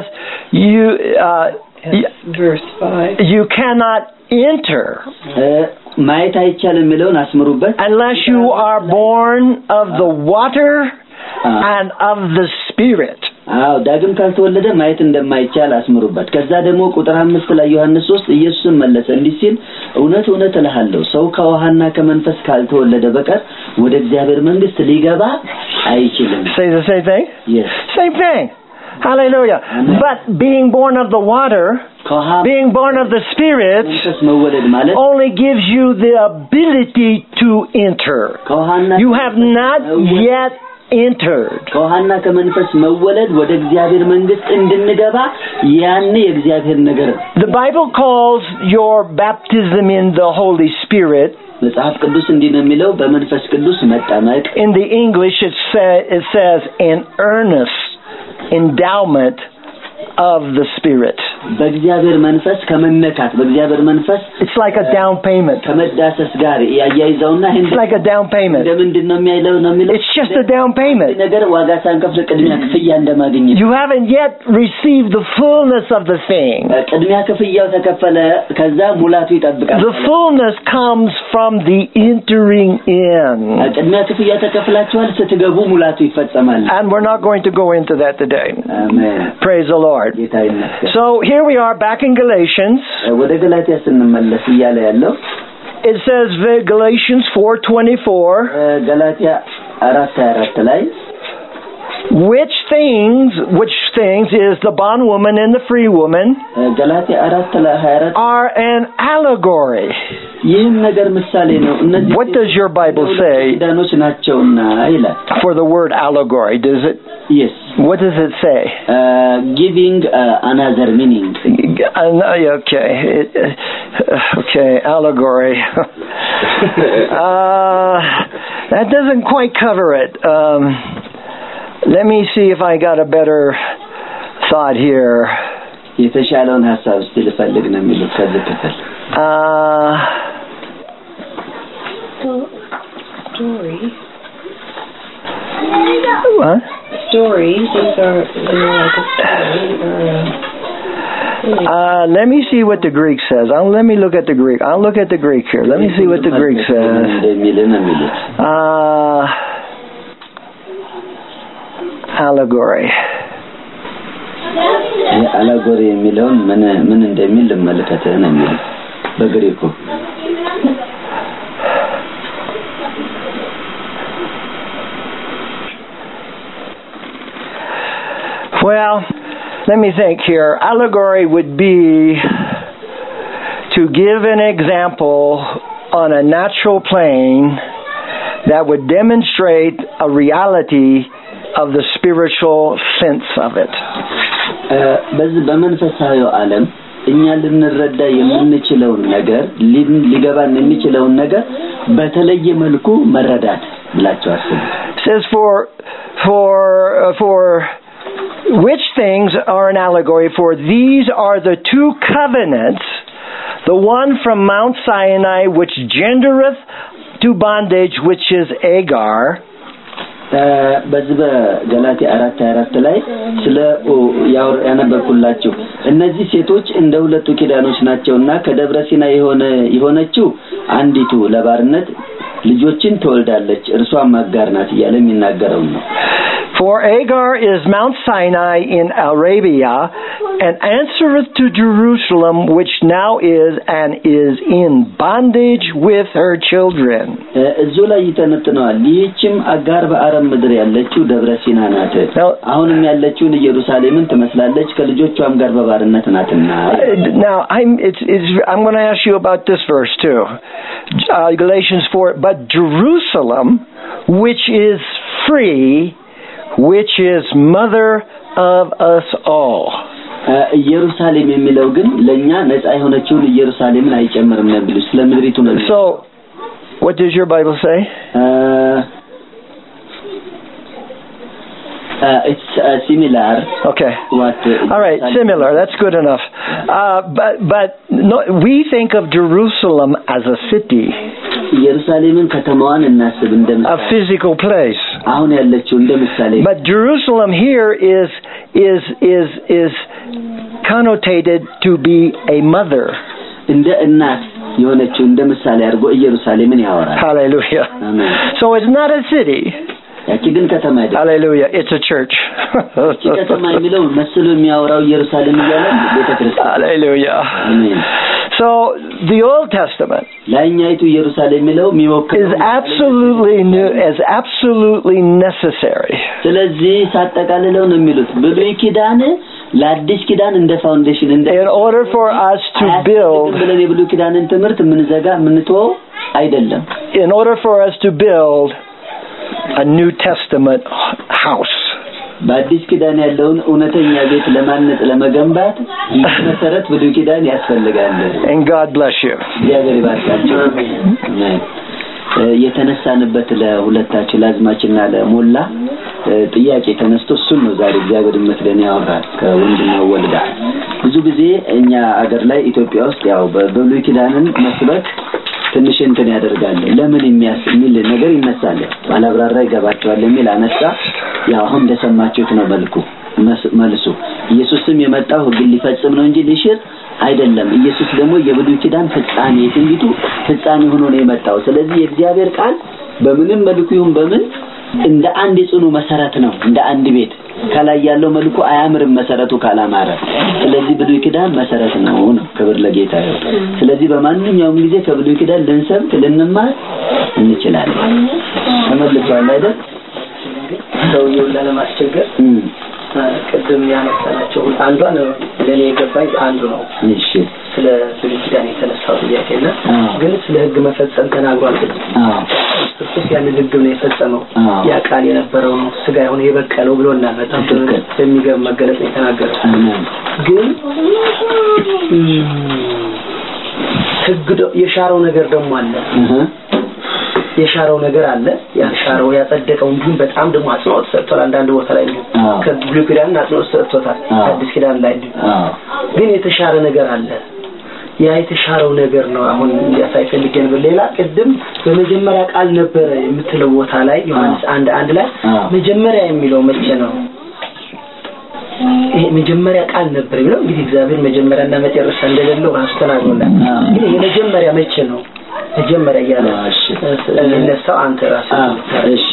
Verse 5. you cannot enter ማየት አይቻልም የሚለውን አስምሩበት. unless you are born of the water and of the Spirit. አዎ ዳግም ካልተወለደ ማየት እንደማይቻል አስምሩበት። ከዛ ደግሞ ቁጥር 5 ላይ ዮሐንስ 3 ኢየሱስም መለሰ እንዲህ ሲል እውነት እልሃለሁ ሰው ከውሃና ከመንፈስ ካልተወለደ በቀር ወደ እግዚአብሔር መንግስት ሊገባ አይችልም. Say the same thing? Yes. Same thing. Hallelujah. Amen. But being born of the water, being born of the Spirit, only gives you the ability to enter. You have not yet entered. ከውሃና ከመንፈስ መወለድ ወደ እግዚአብሔር መንግስት እንድንገባ ያኔ የእግዚአብሔር ነገር ነው. The Bible calls your baptism in the Holy Spirit, መጽሐፍ ቅዱስ እንዲህ ነው የሚለው በመንፈስ ቅዱስ መጠመቅ. In the English it says an earnest endowment of the Spirit. በእግዚአብሔር መንፈስ ከመነካት በእግዚአብሔር መንፈስ It's like a down payment. ከመዳሰስ ጋር ያያይዘውና It's like a down payment. እንደምንድነው የሚያይለው ነው የሚለው It's just a down payment. ነገር ዋጋ ሳንከፍል ቅድሚያ ክፍያ እንደማግኘት. You haven't yet received the fullness of the thing. ቅድሚያ ክፍያው ተከፈለ ከዛ ሙላቱ ይጠብቃል. The fullness comes from the entering in. ቅድሚያ ክፍያ ተከፍላችኋል ስትገቡ ሙላቱ ይፈጸማል. And we're not going to go into that today. Amen. Praise the Lord. So here we are back in Galatians. ወደ ገላትያ ስንመለስ ይያለ ያለው it says Galatians 4:24 ገላትያ 4:24 ላይ which things is the bondwoman and the free woman ገላትያ 4:24 are an allegory. ይህም ነገር ምሳሌ ነው እነዚህ What does your Bible say ዳኖች ናቸውና ይላል for the word allegory? Does it? Yes. What does it say? Giving another meaning. Okay, allegory. That doesn't quite cover it. Let me see if I got a better thought here. የተሻለውን ሐሳብ እስቲ ልፈልግ ነው የሚሉት ከዚህ ክፍል Story. What? Stories. These are like a story. Let me see what the Greek says. Let me look at the Greek. I'll look at the Greek here. Let me see what the Greek says. Allegory. Allegory የሚለውን ምን እንደሚል ለማለከተ ነው የሚለው በግሪኩ Well, let me think here. Allegory would be to give an example on a natural plane that would demonstrate a reality of the spiritual sense of it. በዚህ በመንፈሳዊ ዓለም እኛ ልንረዳ የምንችለው ነገር ሊገባን የሚችለው ነገር በተለየ መልኩ መረዳት ብላችሁ አስቡ says for which things are an allegory for these are the two covenants the one from Mount Sinai which gendereth to bondage which is Agar በዚህ በገላትያ 4:4 ላይ ስለ ያነበብኩላችሁ እነዚህ ሴቶች እንደ ሁለቱ ኪዳኖች ናቸውና ከደብረ ሲና የሆነችው አንዲቱ ለባርነት ልጆችን ትወልዳለች እርሷም አጋር ናት እያለ የሚናገረው ነው For Agar is Mount Sinai in Arabia and answereth to Jerusalem which now is in bondage with her children. እዙ ላይ ይተነትነዋል ይህችም አጋር በአረብ ምድር ያለችው ደብረ ሲና ናት አሁንም ያለችው ኢየሩሳሌምን ትመስላለች ከልጆቿም ጋር በባርነት ናትና Now I'm going to ask you about this verse too. Galatians 4 but Jerusalem which is free which is mother of us all. ኢየሩሳሌም የሚለው ግን ለኛ ነፃ የሆነችው ኢየሩሳሌምን አይጨምርም ነብዩ ስለምድሪቱ ነው So what does your Bible say? It's similar. Okay. All right, similar. That's good enough. But no, we think of Jerusalem as a city. ኢየሩሳሌምን ከተማዋን እናስብ እንደምሳሌ a physical place. አሁን ያለችው እንደምሳሌ But Jerusalem here is connotated to be a mother. እንደ እናት የሆነችው እንደምሳሌ አድርጎ ኢየሩሳሌምን ያወራል Hallelujah. Amen. So it's not a city. ያቺ ግን ከተማ አይደለም Hallelujah. It's a church. ያቺ ከተማ የሚለው መስሎ የሚያወራው ኢየሩሳሌም ይላል ቤተክርስቲያን Hallelujah. Amen. So the Old Testament ላይኛይቱ ኢየሩሳሌም የሚለው is absolutely necessary. ስለዚህ ሳጠቃልለው ነው የሚሉት ብሉይ ኪዳን ለአዲስ ኪዳን እንደ ፋውንዴሽን እንደ in order for us to build ብለን የብሉይ ኪዳንን ትምህርት ምንዘጋ ምንተው አይደለም in order for us to build a New Testament house. በአዲስ ኪዳን ያለውን እውነተኛ ቤት ለማነጽ ለመገንባት መሰረት ብሉይ ኪዳን ያስፈልጋል And God bless you. እግዚአብሔር ይባርካችሁ አሜን የተነሳንበት ለሁለታችን ላዝማችንና ለሞላ ጥያቄ ተነስቶ እሱን ነው ዛሬ እግዚአብሔር ይመስገን ያወራል ከወንድና ወልዳ ብዙ ጊዜ እኛ አገር ላይ ኢትዮጵያ ውስጥ ያው በብሉይ ኪዳንን መስበክ ትንሽ እንትን ያደርጋል ለምን የሚያስሚል ነገር ይነሳል ባላብራራ ይገባቸዋል የሚል አነሳ ያው አሁን እንደሰማችሁት ነው መልሱ ኢየሱስም የመጣው ሕግን ሊፈጽም ነው እንጂ ሊሽር አይደለም ኢየሱስ ደግሞ የብሉይ ኪዳን ፍጻሜ የትንቢቱ ፍጻሜ ሆኖ ነው የመጣው ስለዚህ የእግዚአብሔር ቃል በምንም መልኩ ይሁን በምን እንደ አንድ ጽኑ መሰረት ነው እንደ አንድ ቤት ከላይ ያለው መልኩ አያምርም መሰረቱ ካላማረ ስለዚህ ብሉይ ኪዳን መሰረት ነው ክብር ለጌታ ይሁን ስለዚህ በማንኛውም ጊዜ ከብሉይ ኪዳን ልንሰብክ ልንማር እንችላለን ተመልሷል አይደል ሰውየው ለማስቸገር ቅድም ያነሳናቸው አንዷ ነው ለኔ የገባኝ አንዱ ነው እሺ ስለ ብሉይ ኪዳን የተነሳው ጥያቄና ግን ስለ ህግ መፈጸም ተናግሯል ክርስቶስ ያን ህግ ነው የፈጸመው ያ ቃል የነበረው ስጋ የሆነ የበቀለው ብሎና በጣም የሚገርም መገለጽ ነው የተናገረው ግን ህግ የሻረው ነገር ደግሞ አለ የሻረው ነገር አለ ያሻረው ያጸደቀው እንጂ በጣም ደግሞ አጽንኦት ሰጥቷል አንዳንድ ቦታ ላይ ነው ከብሉይ ኪዳን አጽንኦት ሰጥቷል አዲስ ኪዳን ላይ ግን የተሻረ ነገር አለ ያ የተሻረው ነገር ነው አሁን ያሳይፈልገን በሌላ ቅድም በመጀመሪያ ቃል ነበር የምትለው ቦታ ላይ ዮሐንስ 1:1 ላይ መጀመሪያ የሚለው መቼ ነው ይሄ መጀመሪያ ቃል ነበር ብለው እንግዲህ እግዚአብሔር መጀመሪያና መጨረሻ እንደሌለው ራሱ ተናግሮናል ግን የመጀመሪያ መቼ ነው መጀመሪያ ያለ ለነሳው አንተ ራስህ እሺ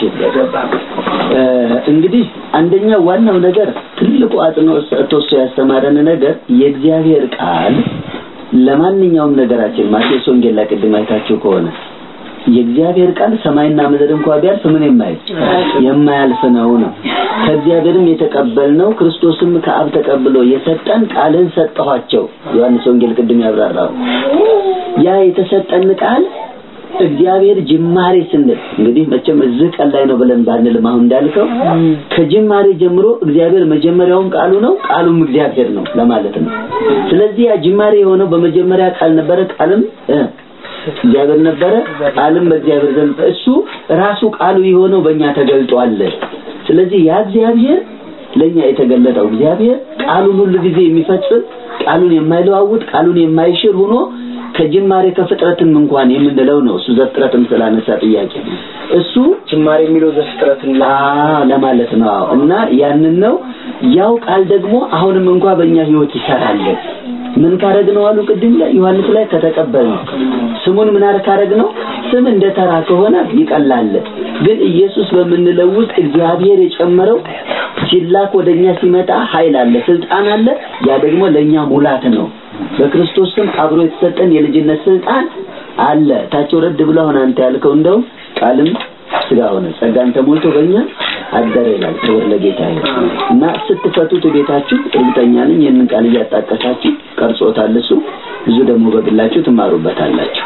እንግዲህ አንደኛ ዋናው ነገር ትልቁ አጥኖት ተወሰ ያስተማረን ነገር የእግዚአብሔር ቃል ለማንኛውም ነገራችን ማቴዎስ ወንጌል ላይ ቅድም አይታችሁ ከሆነ የእግዚአብሔር ቃል ሰማይና ምድር እንኳን ቢያልፍ ምን የማያልፍ ነው ከእግዚአብሔርም የተቀበልነው ክርስቶስም ከአብ ተቀብሎ የሰጠን ቃልን ሰጠኋቸው ዮሐንስ ወንጌል ቅድም ያብራራው ያ የተሰጠን ቃል እግዚአብሔር ጅማሬ ስንል እንግዲህ መቼም እዚህ ቃል ላይ ነው ብለን ባንልም አሁን እንዳልከው ከጅማሬ ጀምሮ እግዚአብሔር መጀመሪያውን ቃሉ ነው ቃሉም እግዚአብሔር ነው ለማለት ነው ስለዚህ ያ ጅማሬ የሆነው በመጀመሪያ ቃል ነበረ ቃልም እግዚአብሔር ነበረ ቃልም በእግዚአብሔር ዘንድ እሱ ራሱ ቃሉ የሆነው በእኛ ተገልጧል ስለዚህ ያ እግዚአብሔር ለኛ የተገለጠው እግዚአብሔር ቃሉን ሁሉ ጊዜ የሚፈጽም ቃሉን የማይለዋውጥ ቃሉን የማይሽር ሆኖ ከጅማሬ ከፍጥረትም እንኳን የምንለው ነው እሱ ዘፍጥረትም ስላነሳ ጥያቄ እሱ ጅማሬ የሚለው ዘፍጥረትን ለማለት ነው እና ያንን ነው ያው ቃል ደግሞ አሁንም እንኳን በእኛ ህይወት ይሰራል ምን ካረግነው አሉ ቅድም ላይ ዮሐንስ ላይ ከተቀበልን ስሙን ምን ካረግነው ስም እንደተራ ከሆነ ይቀላል ግን ኢየሱስ በመንለውጥ እግዚአብሔር የጨመረው ሲላክ ወደኛ ሲመጣ ኃይል አለ ስልጣን አለ ያ ደግሞ ለኛ ሙላት ነው በክርስቶስ ስም አብሮ የተሰጠን የልጅነት ስልጣን አለ ታቸው ረድ ብሎ ሆነ አንተ ያልከው እንደው ቃልም ስጋ ሆነ ጸጋን ተሞልቶ በእኛ አደረ ይላል ክብር ለጌታ ይሁን እና ስትፈቱት ቤታችሁ እርግጠኛ ነኝ ይሄንን ቃል እያጣቀሳችሁ ቀርጾታል እሱ ብዙ ደግሞ በግላችሁ ትማሩበታላችሁ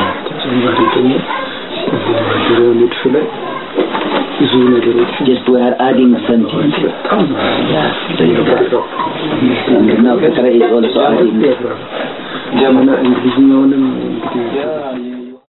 just we are adding something and now the is also adding Jamana English